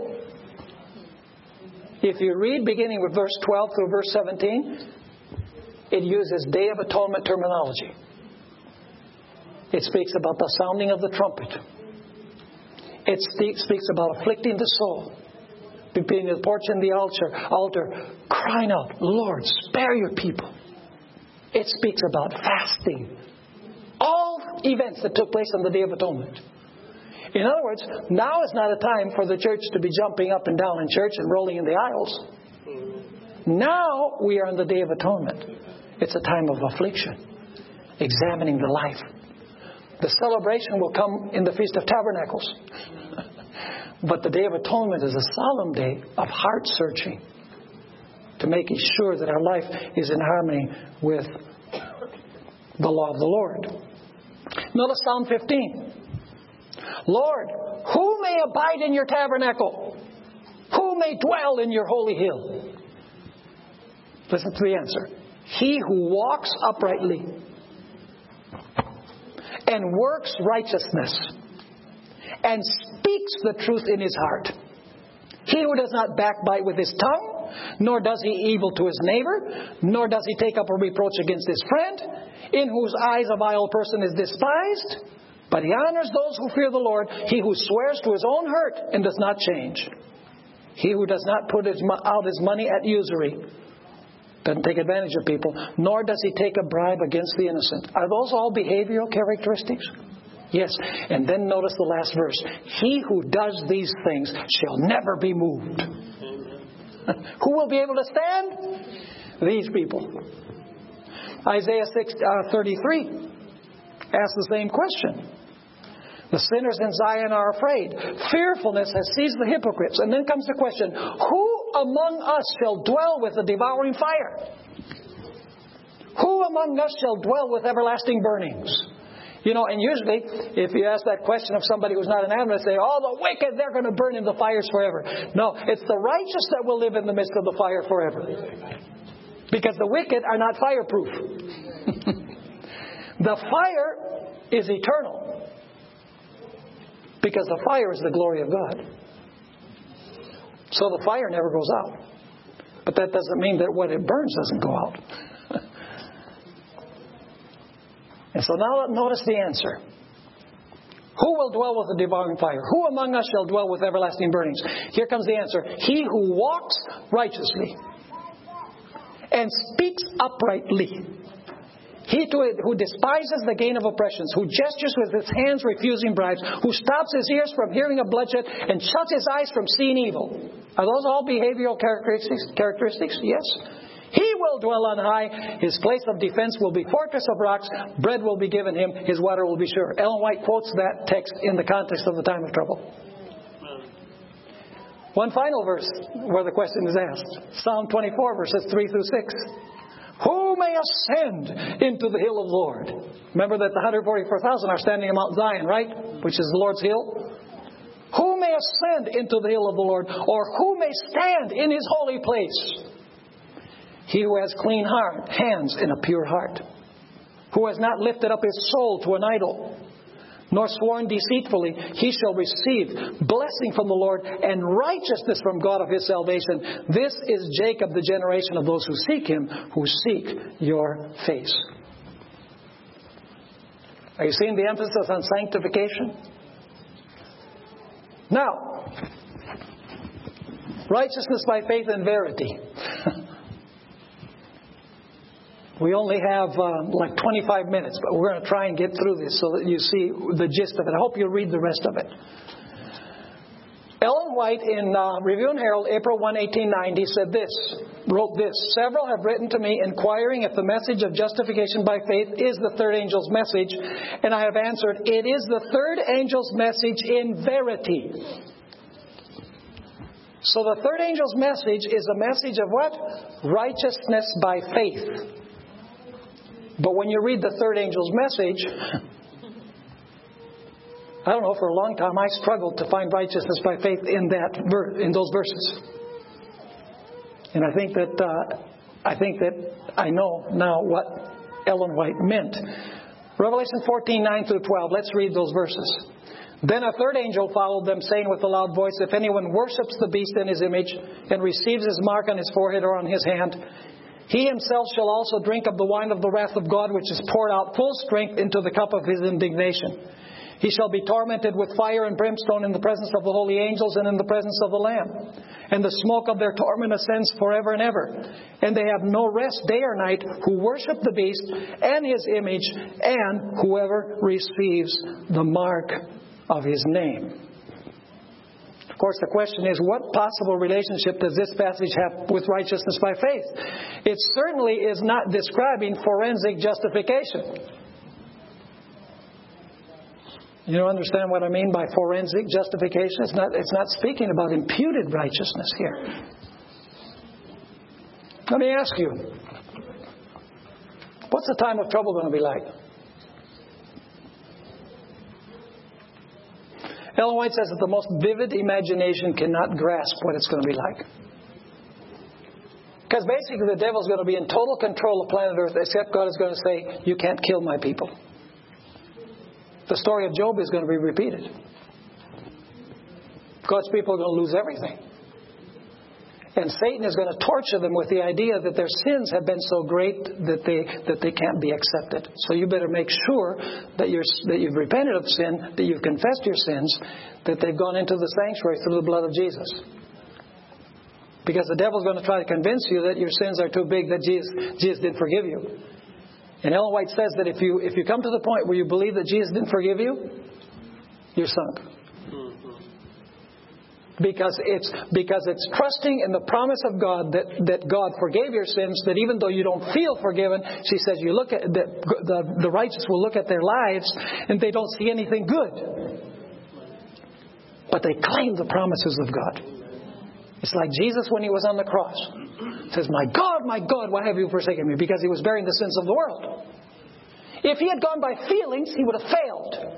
If you read beginning with verse 12 through verse 17, it uses Day of Atonement terminology. It speaks about the sounding of the trumpet. It speaks about afflicting the soul. Between the porch and the altar, crying out, Lord, spare your people. It speaks about fasting. All events that took place on the Day of Atonement. In other words, now is not a time for the church to be jumping up and down in church and rolling in the aisles. Now we are on the Day of Atonement. It's a time of affliction. Examining the life. The celebration will come in the Feast of Tabernacles. But the Day of Atonement is a solemn day of heart searching to make sure that our life is in harmony with the law of the Lord. Notice Psalm 15. Lord, who may abide in your tabernacle? Who may dwell in your holy hill? Listen to the answer. He who walks uprightly and works righteousness and speaks the truth in his heart. He who does not backbite with his tongue, nor does he evil to his neighbor, nor does he take up a reproach against his friend, in whose eyes a vile person is despised, but he honors those who fear the Lord, he who swears to his own hurt and does not change. He who does not put out his money at usury, doesn't take advantage of people, nor does he take a bribe against the innocent. Are those all behavioral characteristics? Yes. And then notice the last verse. He who does these things shall never be moved. Who will be able to stand? These people. Isaiah 6:33 asks the same question. The sinners in Zion are afraid. Fearfulness has seized the hypocrites. And then comes the question, who among us shall dwell with the devouring fire? Who among us shall dwell with everlasting burnings? You know, and usually, if you ask that question of somebody who's not an Adventist, they say, oh, the wicked, they're going to burn in the fires forever. No, it's the righteous that will live in the midst of the fire forever. Because the wicked are not fireproof. The fire is eternal. Because the fire is the glory of God. So the fire never goes out. But that doesn't mean that what it burns doesn't go out. And so now notice the answer. Who will dwell with the devouring fire? Who among us shall dwell with everlasting burnings? Here comes the answer. He who walks righteously and speaks uprightly. He who despises the gain of oppressions, who gestures with his hands refusing bribes, who stops his ears from hearing of bloodshed and shuts his eyes from seeing evil. Are those all behavioral characteristics? Yes. He will dwell on high. His place of defense will be fortress of rocks. Bread will be given him. His water will be sure. Ellen White quotes that text in the context of the time of trouble. One final verse where the question is asked. Psalm 24, verses 3 through 6. Who may ascend into the hill of the Lord? Remember that the 144,000 are standing on Mount Zion, right? Which is the Lord's hill. Who may ascend into the hill of the Lord? Or who may stand in His holy place? He who has clean hands and a pure heart. Who has not lifted up his soul to an idol, nor sworn deceitfully, he shall receive blessing from the Lord and righteousness from God of his salvation. This is Jacob, the generation of those who seek Him, who seek your face. Are you seeing the emphasis on sanctification? Now, righteousness by faith and verity. We only have like 25 minutes, but we're going to try and get through this so that you see the gist of it. I hope you'll read the rest of it. Ellen White in Review and Herald, April 1, 1890, wrote this. Several have written to me inquiring if the message of justification by faith is the third angel's message, and I have answered, it is the third angel's message in verity. So the third angel's message is a message of what? Righteousness by faith. But when you read the third angel's message, I don't know, for a long time I struggled to find righteousness by faith in those verses. And I think that I know now what Ellen White meant. Revelation 14, 9 through 12. Let's read those verses. Then a third angel followed them, saying with a loud voice, if anyone worships the beast in his image and receives his mark on his forehead or on his hand, he himself shall also drink of the wine of the wrath of God, which is poured out full strength into the cup of His indignation. He shall be tormented with fire and brimstone in the presence of the holy angels and in the presence of the Lamb. And the smoke of their torment ascends forever and ever. And they have no rest day or night who worship the beast and his image and whoever receives the mark of his name. Of course, the question is, what possible relationship does this passage have with righteousness by faith? It certainly is not describing forensic justification. You understand what I mean by forensic justification? It's not speaking about imputed righteousness here. Let me ask you, what's the time of trouble going to be like? Ellen White says that the most vivid imagination cannot grasp what it's going to be like. Because basically the devil's going to be in total control of planet Earth, except God is going to say, you can't kill my people. The story of Job is going to be repeated. God's people are going to lose everything. And Satan is going to torture them with the idea that their sins have been so great that they can't be accepted. So you better make sure that you've repented of sin, that you've confessed your sins, that they've gone into the sanctuary through the blood of Jesus. Because the devil's going to try to convince you that your sins are too big, that Jesus didn't forgive you. And Ellen White says that if you come to the point where you believe that Jesus didn't forgive you, you're sunk. Because it's trusting in the promise of God that God forgave your sins, that even though you don't feel forgiven, she says you look at the righteous will look at their lives and they don't see anything good. But they claim the promises of God. It's like Jesus when He was on the cross. He says, my God, why have you forsaken me? Because He was bearing the sins of the world. If He had gone by feelings, He would have failed.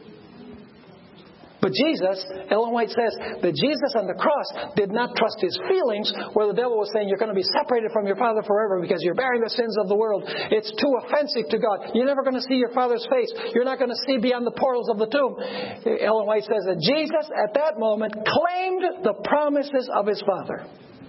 But Jesus, Ellen White says, that Jesus on the cross did not trust His feelings, where the devil was saying, you're going to be separated from your Father forever because you're bearing the sins of the world. It's too offensive to God. You're never going to see your Father's face. You're not going to see beyond the portals of the tomb. Ellen White says that Jesus, at that moment, claimed the promises of His Father.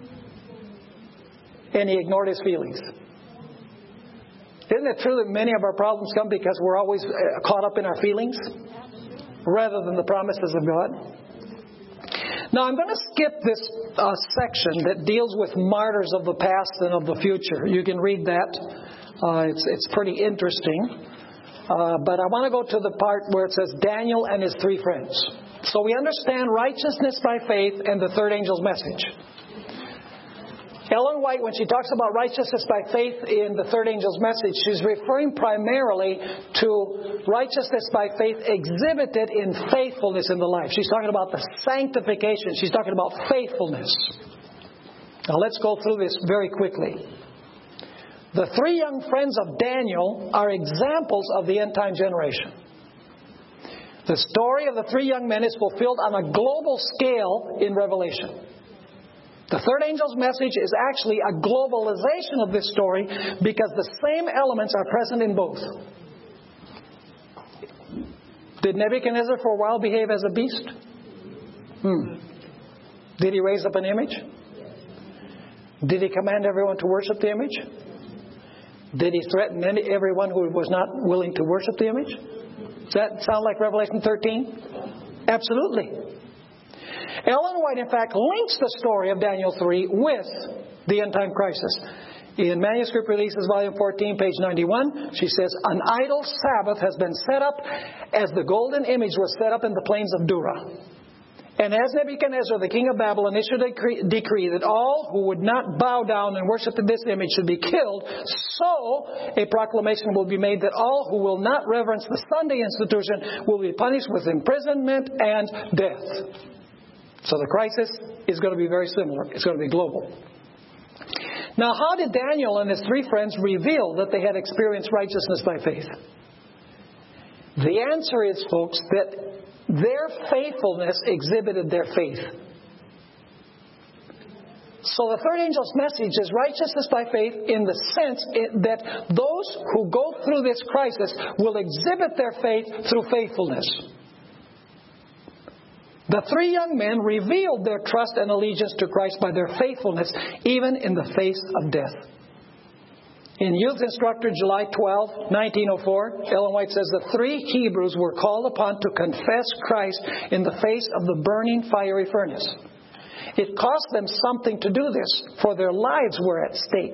And He ignored His feelings. Isn't it true that many of our problems come because we're always caught up in our feelings rather than the promises of God? Now, I'm going to skip this section that deals with martyrs of the past and of the future. You can read that. It's pretty interesting. But I want to go to the part where it says Daniel and his three friends. So we understand righteousness by faith and the third angel's message. Ellen White, when she talks about righteousness by faith in the third angel's message, she's referring primarily to righteousness by faith exhibited in faithfulness in the life. She's talking about the sanctification. She's talking about faithfulness. Now let's go through this very quickly. The three young friends of Daniel are examples of the end-time generation. The story of the three young men is fulfilled on a global scale in Revelation. The third angel's message is actually a globalization of this story because the same elements are present in both. Did Nebuchadnezzar for a while behave as a beast? Did he raise up an image? Did he command everyone to worship the image? Did he threaten everyone who was not willing to worship the image? Does that sound like Revelation 13? Absolutely. Ellen White, in fact, links the story of Daniel 3 with the end-time crisis. In Manuscript Releases, Volume 14, page 91, she says, an idol Sabbath has been set up as the golden image was set up in the plains of Dura. And as Nebuchadnezzar, the king of Babylon, issued a decree that all who would not bow down and worship this image should be killed, so a proclamation will be made that all who will not reverence the Sunday institution will be punished with imprisonment and death. So the crisis is going to be very similar. It's going to be global. Now, how did Daniel and his three friends reveal that they had experienced righteousness by faith? The answer is, folks, that their faithfulness exhibited their faith. So the third angel's message is righteousness by faith in the sense that those who go through this crisis will exhibit their faith through faithfulness. The three young men revealed their trust and allegiance to Christ by their faithfulness, even in the face of death. In Youth Instructor, July 12, 1904, Ellen White says the three Hebrews were called upon to confess Christ in the face of the burning fiery furnace. It cost them something to do this, for their lives were at stake.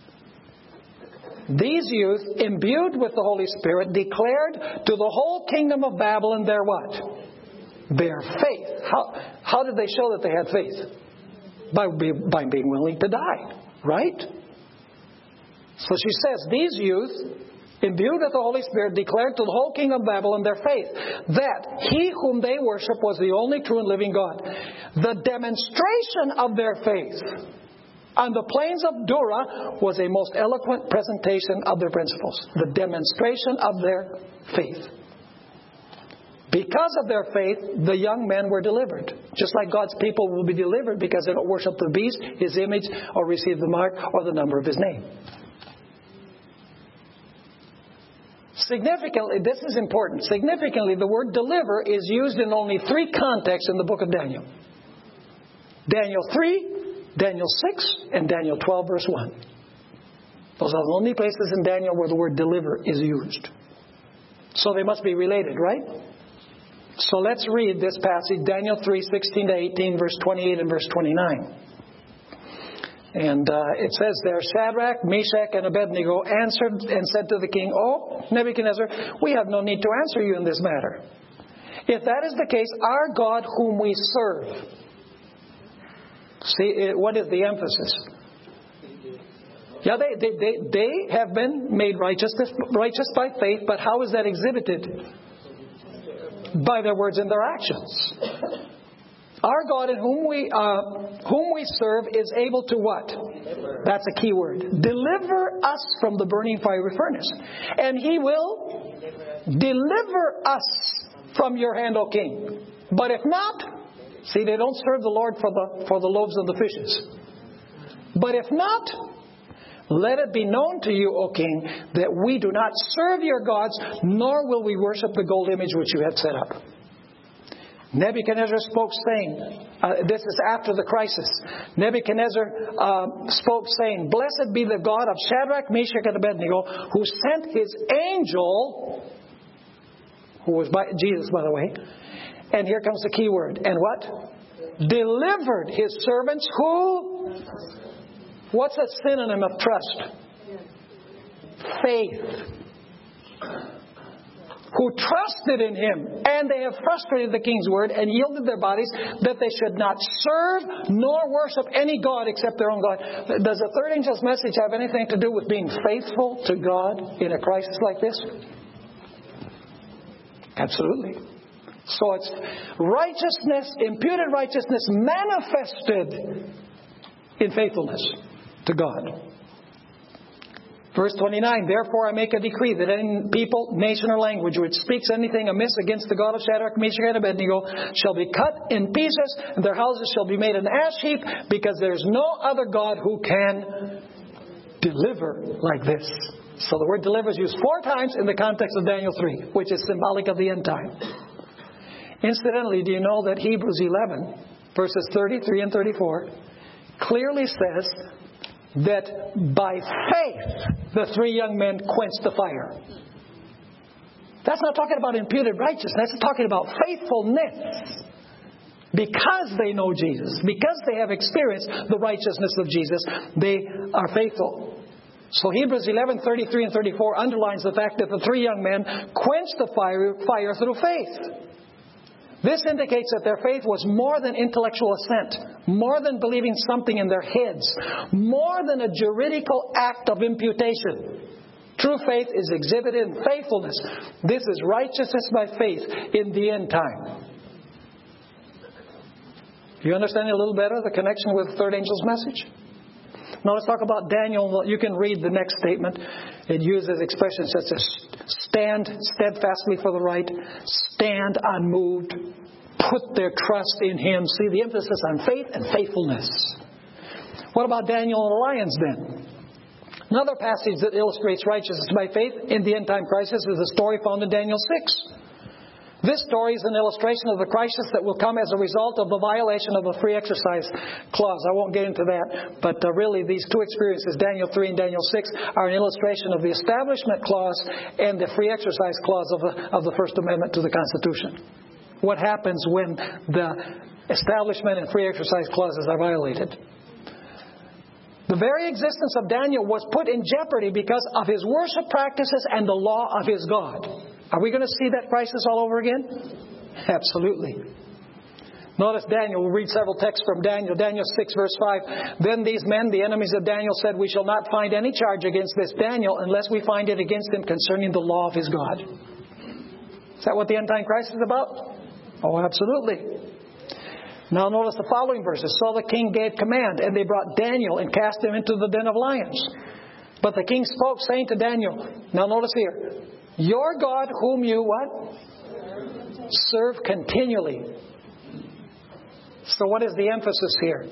These youth, imbued with the Holy Spirit, declared to the whole kingdom of Babylon their what? Their faith. How did they show that they had faith? By being willing to die. Right? So she says, these youth, imbued with the Holy Spirit, declared to the whole kingdom of Babylon their faith, that He whom they worship was the only true and living God. The demonstration of their faith on the plains of Dura was a most eloquent presentation of their principles. The demonstration of their faith. Because of their faith, the young men were delivered. Just like God's people will be delivered because they don't worship the beast, His image, or receive the mark or the number of His name. Significantly, this is important. Significantly, the word deliver is used in only three contexts in the book of Daniel. Daniel 3, Daniel 6, and Daniel 12, verse 1. Those are the only places in Daniel where the word deliver is used. So they must be related, right? So let's read this passage, Daniel 3, 16 to 18, verse 28 and verse 29. And it says there, Shadrach, Meshach, and Abednego answered and said to the king, O Nebuchadnezzar, we have no need to answer you in this matter. If that is the case, our God whom we serve. See, what is the emphasis? Yeah, they have been made righteous by faith, but how is that exhibited? By their words and their actions. Our God in whom we serve is able to what? That's a key word. Deliver us from the burning fiery furnace. And He will deliver us from your hand, O King. But if not, see, they don't serve the Lord for the loaves and the fishes. But if not, let it be known to you, O King, that we do not serve your gods, nor will we worship the gold image which you have set up. Nebuchadnezzar spoke saying, this is after the crisis. Nebuchadnezzar spoke saying, Blessed be the God of Shadrach, Meshach, and Abednego, who sent His angel, who was Jesus, by the way. And here comes the key word. And what? Delivered His servants who? What's a synonym of trust? Faith. Who trusted in Him, and they have frustrated the king's word and yielded their bodies that they should not serve nor worship any god except their own God. Does the third angel's message have anything to do with being faithful to God in a crisis like this? Absolutely. So it's righteousness, imputed righteousness manifested in faithfulness to God. Verse 29, Therefore I make a decree that any people, nation, or language which speaks anything amiss against the God of Shadrach, Meshach, and Abednego shall be cut in pieces, and their houses shall be made an ash heap, because there is no other God who can deliver like this. So the word deliver is used 4 times in the context of Daniel 3, which is symbolic of the end time. Incidentally, do you know that Hebrews 11, verses 33 and 34, clearly says that by faith the 3 young men quenched the fire. That's not talking about imputed righteousness. That's talking about faithfulness. Because they know Jesus, because they have experienced the righteousness of Jesus, they are faithful. So Hebrews 11, 33 and 34 underlines the fact that the 3 young men quenched the fire through faith. This indicates that their faith was more than intellectual assent, more than believing something in their heads, more than a juridical act of imputation. True faith is exhibited in faithfulness. This is righteousness by faith in the end time. You understand a little better the connection with the third angel's message? Now let's talk about Daniel. You can read the next statement. It uses expressions such as stand steadfastly for the right, stand unmoved, put their trust in Him. See the emphasis on faith and faithfulness. What about Daniel and the lions then? Another passage that illustrates righteousness by faith in the end time crisis is the story found in Daniel 6. This story is an illustration of the crisis that will come as a result of the violation of the free exercise clause. I won't get into that, but really these 2 experiences, Daniel 3 and Daniel 6, are an illustration of the establishment clause and the free exercise clause of the First Amendment to the Constitution. What happens when the establishment and free exercise clauses are violated? The very existence of Daniel was put in jeopardy because of his worship practices and the law of his God. Are we going to see that crisis all over again? Absolutely. Notice Daniel. We'll read several texts from Daniel. Daniel 6 verse 5. Then these men, the enemies of Daniel, said, We shall not find any charge against this Daniel unless we find it against him concerning the law of his God. Is that what the end time crisis is about? Oh, absolutely. Now notice the following verses. So the king gave command, and they brought Daniel and cast him into the den of lions. But the king spoke, saying to Daniel, now notice here, Your God whom you what? Serve continually. So what is the emphasis here?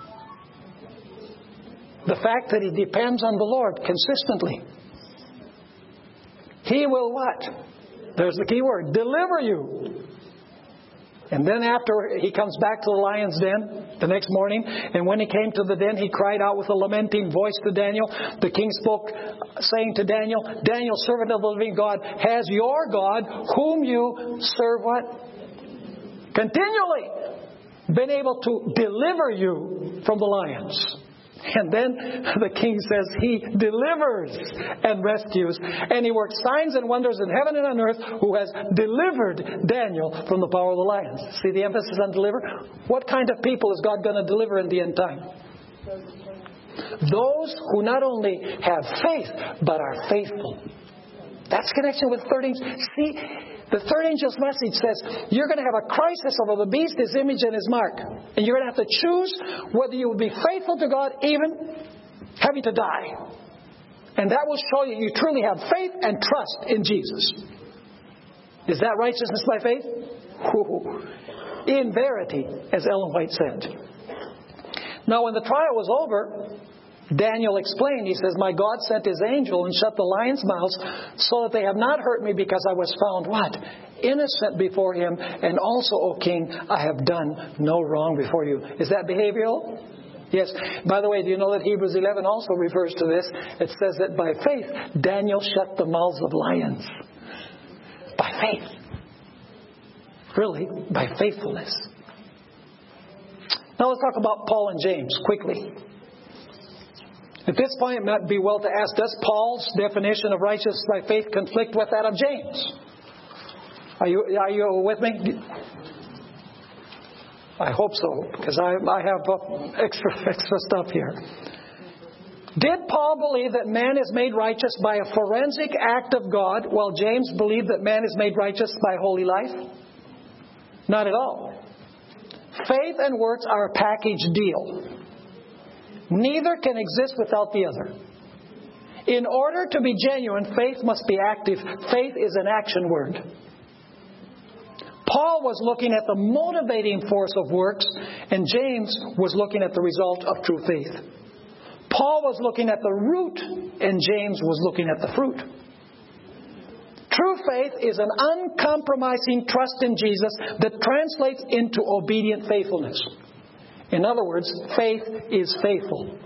The fact that he depends on the Lord consistently. He will what? There's the key word. Deliver you. And then after he comes back to the lion's den the next morning, and when he came to the den, he cried out with a lamenting voice to Daniel. The king spoke, saying to Daniel, Daniel, servant of the living God, has your God, whom you serve what? Continually been able to deliver you from the lions. And then the king says He delivers and rescues. And He works signs and wonders in heaven and on earth, who has delivered Daniel from the power of the lions. See the emphasis on deliver? What kind of people is God going to deliver in the end time? Those who not only have faith, but are faithful. That's connection with third angel. See, the third angel's message says you're going to have a crisis over the beast, his image, and his mark. And you're going to have to choose whether you will be faithful to God, even having to die. And that will show you truly have faith and trust in Jesus. Is that righteousness by faith? In verity, as Ellen White said. Now, when the trial was over, Daniel explained, he says, my God sent His angel and shut the lions' mouths so that they have not hurt me, because I was found what? Innocent before Him. And also, O King, I have done no wrong before you. Is that behavioral? Yes. By the way, do you know that Hebrews 11 also refers to this? It says that by faith, Daniel shut the mouths of lions. By faith. Really, by faithfulness. Now let's talk about Paul and James quickly. At this point, it might be well to ask, does Paul's definition of righteousness by faith conflict with that of James? Are you with me? I hope so, because I have extra stuff here. Did Paul believe that man is made righteous by a forensic act of God, while James believed that man is made righteous by holy life? Not at all. Faith and works are a package deal. Neither can exist without the other. In order to be genuine, faith must be active. Faith is an action word. Paul was looking at the motivating force of works, and James was looking at the result of true faith. Paul was looking at the root, and James was looking at the fruit. True faith is an uncompromising trust in Jesus that translates into obedient faithfulness. In other words, faith is faithful.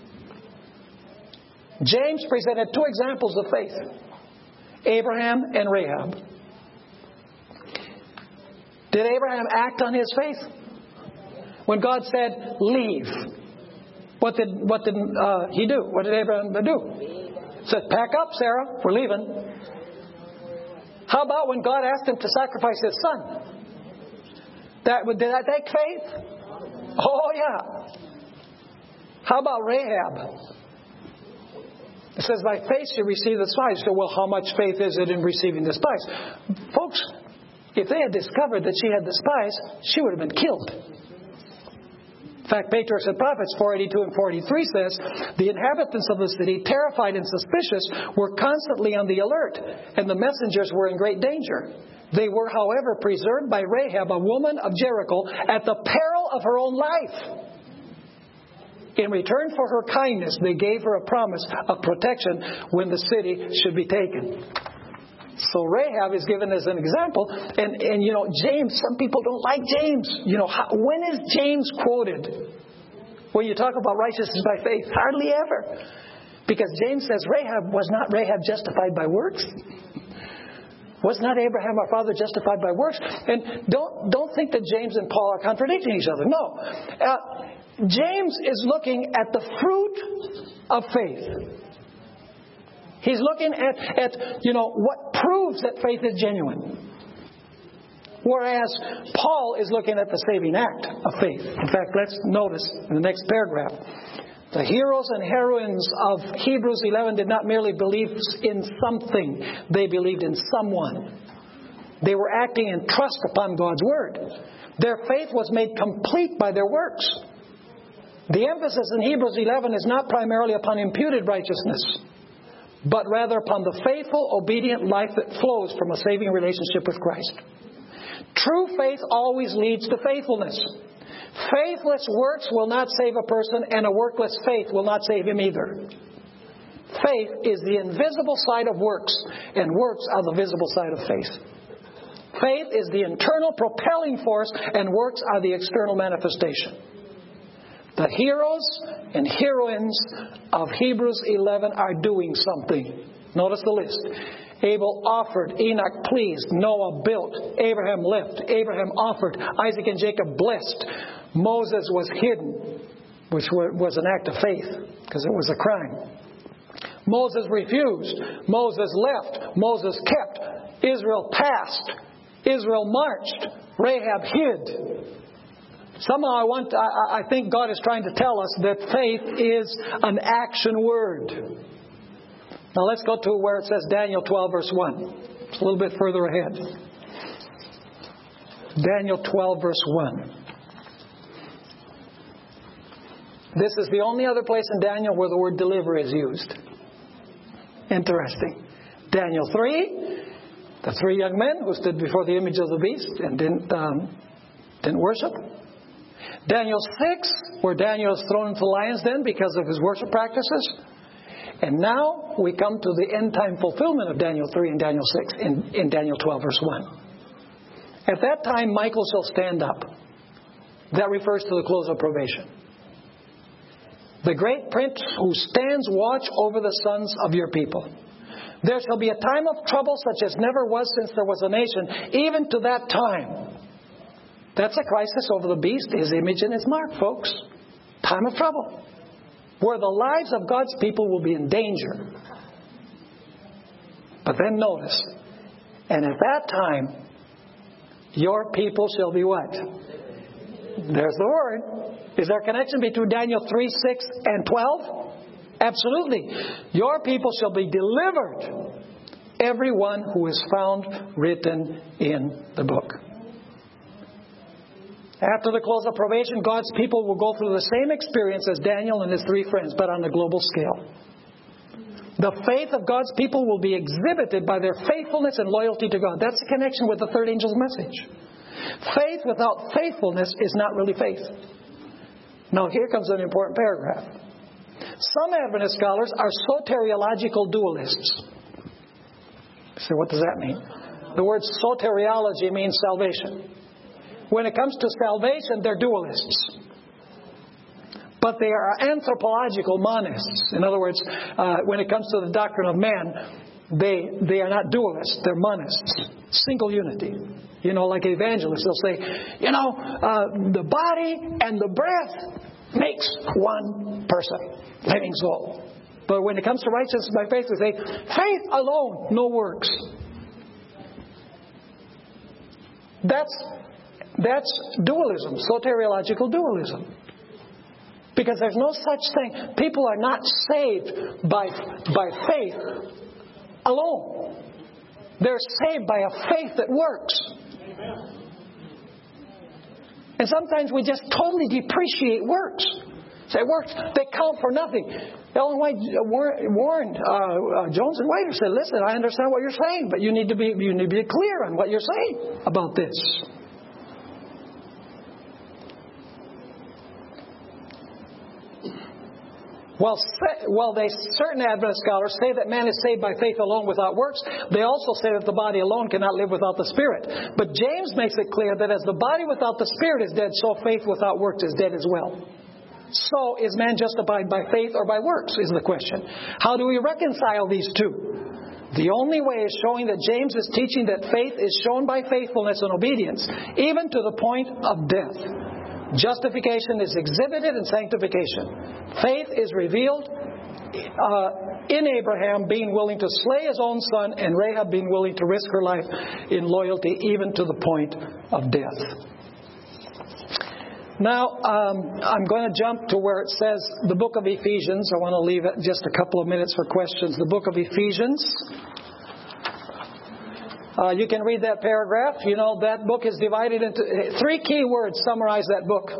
James presented two examples of faith: Abraham and Rahab. Did Abraham act on his faith? When God said, leave, what did he do? What did Abraham do? He said, pack up, Sarah, we're leaving. How about when God asked him to sacrifice his son? Did that take faith? Oh, yeah. How about Rahab? It says, by faith she received the spies. So, well, how much faith is it in receiving the spies? Folks, if they had discovered that she had the spies, she would have been killed. In fact, Patriarchs and Prophets 4:82 and 43 says, the inhabitants of the city, terrified and suspicious, were constantly on the alert, and the messengers were in great danger. They were, however, preserved by Rahab, a woman of Jericho, at the peril of her own life. In return for her kindness, they gave her a promise of protection when the city should be taken. So Rahab is given as an example. And James, some people don't like James. When is James quoted? When you talk about righteousness by faith? Hardly ever. Because James says, was not Rahab justified by works? Was not Abraham our father justified by works? And don't think that James and Paul are contradicting each other. No. James is looking at the fruit of faith. He's looking at what proves that faith is genuine. Whereas Paul is looking at the saving act of faith. In fact, let's notice in the next paragraph. The heroes and heroines of Hebrews 11 did not merely believe in something. They believed in someone. They were acting in trust upon God's Word. Their faith was made complete by their works. The emphasis in Hebrews 11 is not primarily upon imputed righteousness, but rather upon the faithful, obedient life that flows from a saving relationship with Christ. True faith always leads to faithfulness. Faithless works will not save a person, and a workless faith will not save him either. Faith is the invisible side of works, and works are the visible side of faith. Faith is the internal propelling force, and works are the external manifestation. The heroes and heroines of Hebrews 11 are doing something. Notice the list. Abel offered, Enoch pleased, Noah built, Abraham left, Abraham offered, Isaac and Jacob blessed, Moses was hidden, which was an act of faith because it was a crime. Moses refused. Moses left. Moses kept. Israel passed. Israel marched. Rahab hid. Somehow I think God is trying to tell us that faith is an action word. Now let's go to where it says Daniel 12 verse 1. It's a little bit further ahead. Daniel 12 verse 1. This is the only other place in Daniel where the word deliver is used. Interesting. Daniel 3, the 3 young men who stood before the image of the beast and didn't worship. Daniel 6, where Daniel is thrown into the lion's den because of his worship practices. And now we come to the end time fulfillment of Daniel 3 and Daniel 6 in Daniel 12 verse 1. At that time Michael shall stand up. That refers to the close of probation. The great prince who stands watch over the sons of your people. There shall be a time of trouble such as never was since there was a nation, even to that time. That's a crisis over the beast, his image and his mark, folks. Time of trouble. Where the lives of God's people will be in danger. But then notice, and at that time, your people shall be what? There's the word. Is there a connection between Daniel 3, 6, and 12? Absolutely. Your people shall be delivered, everyone who is found written in the book. After the close of probation, God's people will go through the same experience as Daniel and his 3 friends, but on a global scale. The faith of God's people will be exhibited by their faithfulness and loyalty to God. That's the connection with the third angel's message. Faith without faithfulness is not really faith. Now here comes an important paragraph. Some Adventist scholars are soteriological dualists. So what does that mean? The word soteriology means salvation. When it comes to salvation, they're dualists. But they are anthropological monists. In other words, when it comes to the doctrine of man, they are not dualists. They're monists. Single unity. You know, like evangelists, they'll say, the body and the breath makes one person, living soul. But when it comes to righteousness by faith, they say, faith alone, no works. That's dualism, soteriological dualism. Because there's no such thing. People are not saved by faith alone. They're saved by a faith that works. And sometimes we just totally depreciate works. Say works, they count for nothing. Ellen White warned Jones and White, said, listen, I understand what you're saying, but you need to be clear on what you're saying about this. While certain Adventist scholars say that man is saved by faith alone without works, they also say that the body alone cannot live without the Spirit. But James makes it clear that as the body without the Spirit is dead, so faith without works is dead as well. So is man justified by faith or by works, is the question. How do we reconcile these two? The only way is showing that James is teaching that faith is shown by faithfulness and obedience, even to the point of death. Justification is exhibited in sanctification. Faith is revealed in Abraham being willing to slay his own son and Rahab being willing to risk her life in loyalty even to the point of death. Now, I'm going to jump to where it says the book of Ephesians. I want to leave it just a couple of minutes for questions. The book of Ephesians. You can read that paragraph. You know, that book is divided into 3 key words summarize that book.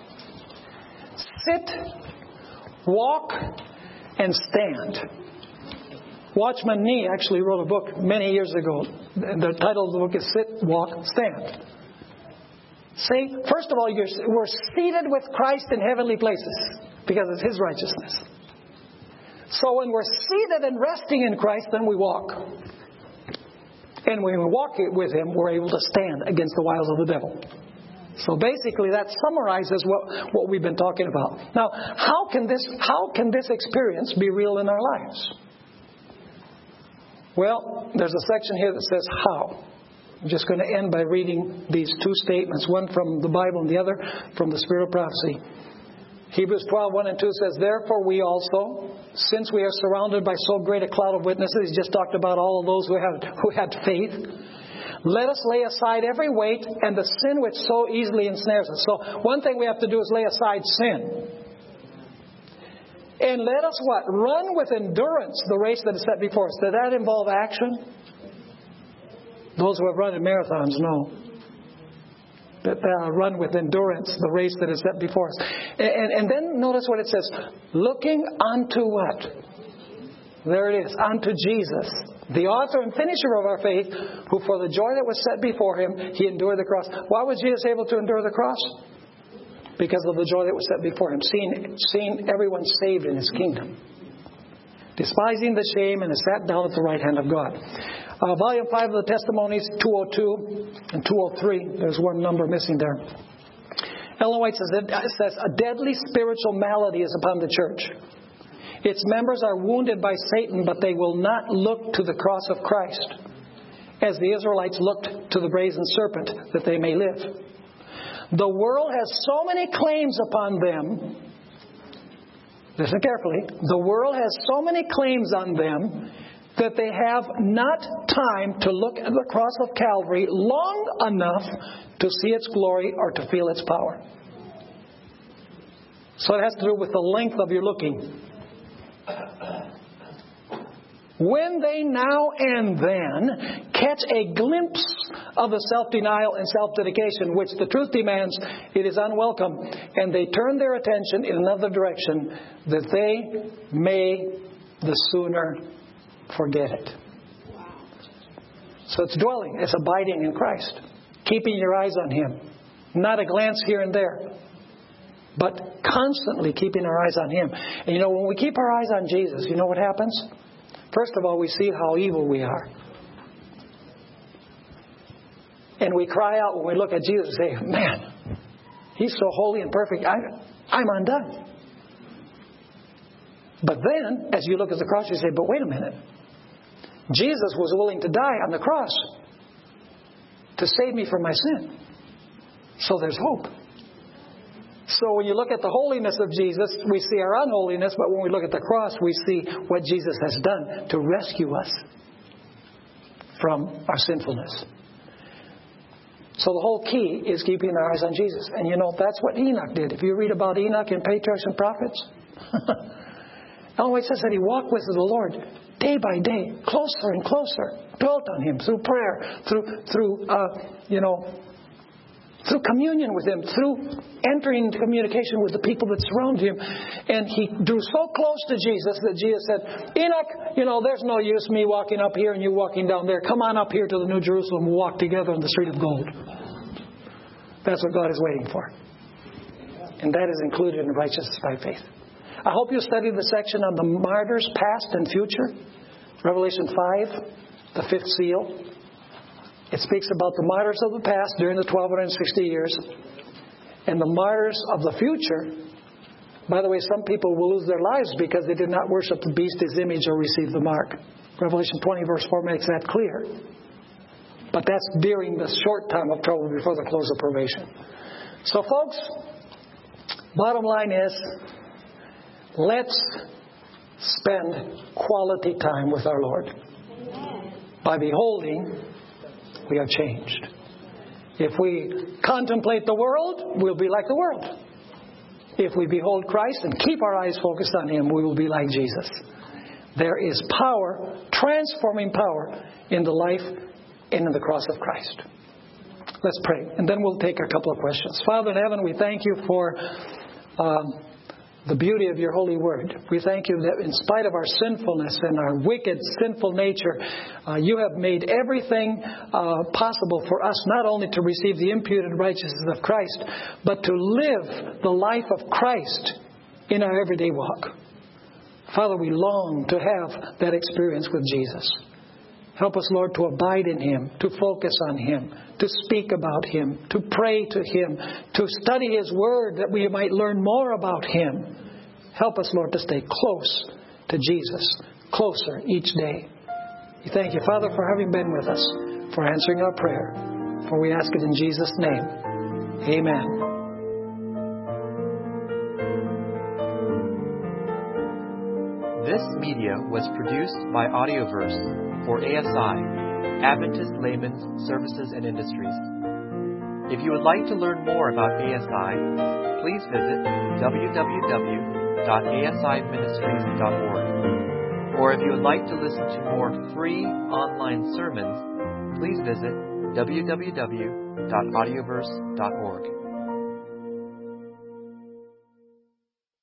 Sit, walk, and stand. Watchman Nee actually wrote a book many years ago. The title of the book is Sit, Walk, Stand. See, first of all, we're seated with Christ in heavenly places because of His righteousness. So when we're seated and resting in Christ, then we walk. And when we walk with Him, we're able to stand against the wiles of the devil. So basically, that summarizes what we've been talking about. Now, how can this experience be real in our lives? Well, there's a section here that says how. I'm just going to end by reading these 2 statements, one from the Bible and the other from the Spirit of Prophecy. Hebrews 12:1 and 2 says, therefore we also, since we are surrounded by so great a cloud of witnesses, he just talked about all of those who had faith, let us lay aside every weight and the sin which so easily ensnares us. So one thing we have to do is lay aside sin. And let us what? Run with endurance the race that is set before us. Does that involve action? Those who have run in marathons know that run with endurance the race that is set before us. And then notice what it says. Looking unto what? There it is. Unto Jesus, the author and finisher of our faith, who for the joy that was set before him, he endured the cross. Why was Jesus able to endure the cross? Because of the joy that was set before him. Seeing everyone saved in his kingdom. Despising the shame, and has sat down at the right hand of God. Volume 5 of the Testimonies, 202 and 203. There's one number missing there. Ellen White says, a deadly spiritual malady is upon the church. Its members are wounded by Satan, but they will not look to the cross of Christ, as the Israelites looked to the brazen serpent, that they may live. The world has so many claims upon them. Listen carefully. The world has so many claims on them that they have not time to look at the cross of Calvary long enough to see its glory or to feel its power. So it has to do with the length of your looking. When they now and then catch a glimpse of the self-denial and self-dedication which the truth demands, it is unwelcome, and they turn their attention in another direction, that they may the sooner forget it. So it's dwelling, it's abiding in Christ, keeping your eyes on Him, not a glance here and there, but constantly keeping our eyes on Him. And you know, when we keep our eyes on Jesus, you know what happens? First of all, we see how evil we are. And we cry out when we look at Jesus and say, man, He's so holy and perfect, I'm undone. But then, as you look at the cross, you say, but wait a minute. Jesus was willing to die on the cross to save me from my sin. So there's hope. So when you look at the holiness of Jesus, we see our unholiness, but when we look at the cross, we see what Jesus has done to rescue us from our sinfulness. So the whole key is keeping our eyes on Jesus. And you know, that's what Enoch did. If you read about Enoch in Patriarchs and Prophets, Ellen White says that he walked with the Lord day by day, closer and closer, dwelt on Him through prayer, through communion with Him, through entering into communication with the people that surround Him. And he drew so close to Jesus that Jesus said, Enoch, there's no use me walking up here and you walking down there. Come on up here to the New Jerusalem. We'll walk together on the street of gold. That's what God is waiting for. And that is included in righteousness by faith. I hope you study the section on the martyrs, past and future. Revelation 5, the fifth seal. It speaks about the martyrs of the past during the 1260 years. And the martyrs of the future. By the way, some people will lose their lives because they did not worship the beast, his image, or receive the mark. Revelation 20 verse 4 makes that clear. But that's during the short time of trouble before the close of probation. So folks, bottom line is, let's spend quality time with our Lord. By beholding, we are changed. If we contemplate the world, we'll be like the world. If we behold Christ and keep our eyes focused on Him, we will be like Jesus. There is power, transforming power, in the life and in the cross of Christ. Let's pray, and then we'll take a couple of questions. Father in heaven, we thank You for the beauty of Your holy word. We thank You that in spite of our sinfulness and our wicked, sinful nature, You have made everything possible for us not only to receive the imputed righteousness of Christ, but to live the life of Christ in our everyday walk. Father, we long to have that experience with Jesus. Help us, Lord, to abide in Him, to focus on Him, to speak about Him, to pray to Him, to study His Word that we might learn more about Him. Help us, Lord, to stay close to Jesus, closer each day. We thank You, Father, for having been with us, for answering our prayer. For we ask it in Jesus' name. Amen. This media was produced by Audioverse for ASI, Adventist Layman's Services and Industries. If you would like to learn more about ASI, please visit www.asiministries.org. Or if you would like to listen to more free online sermons, please visit www.audioverse.org.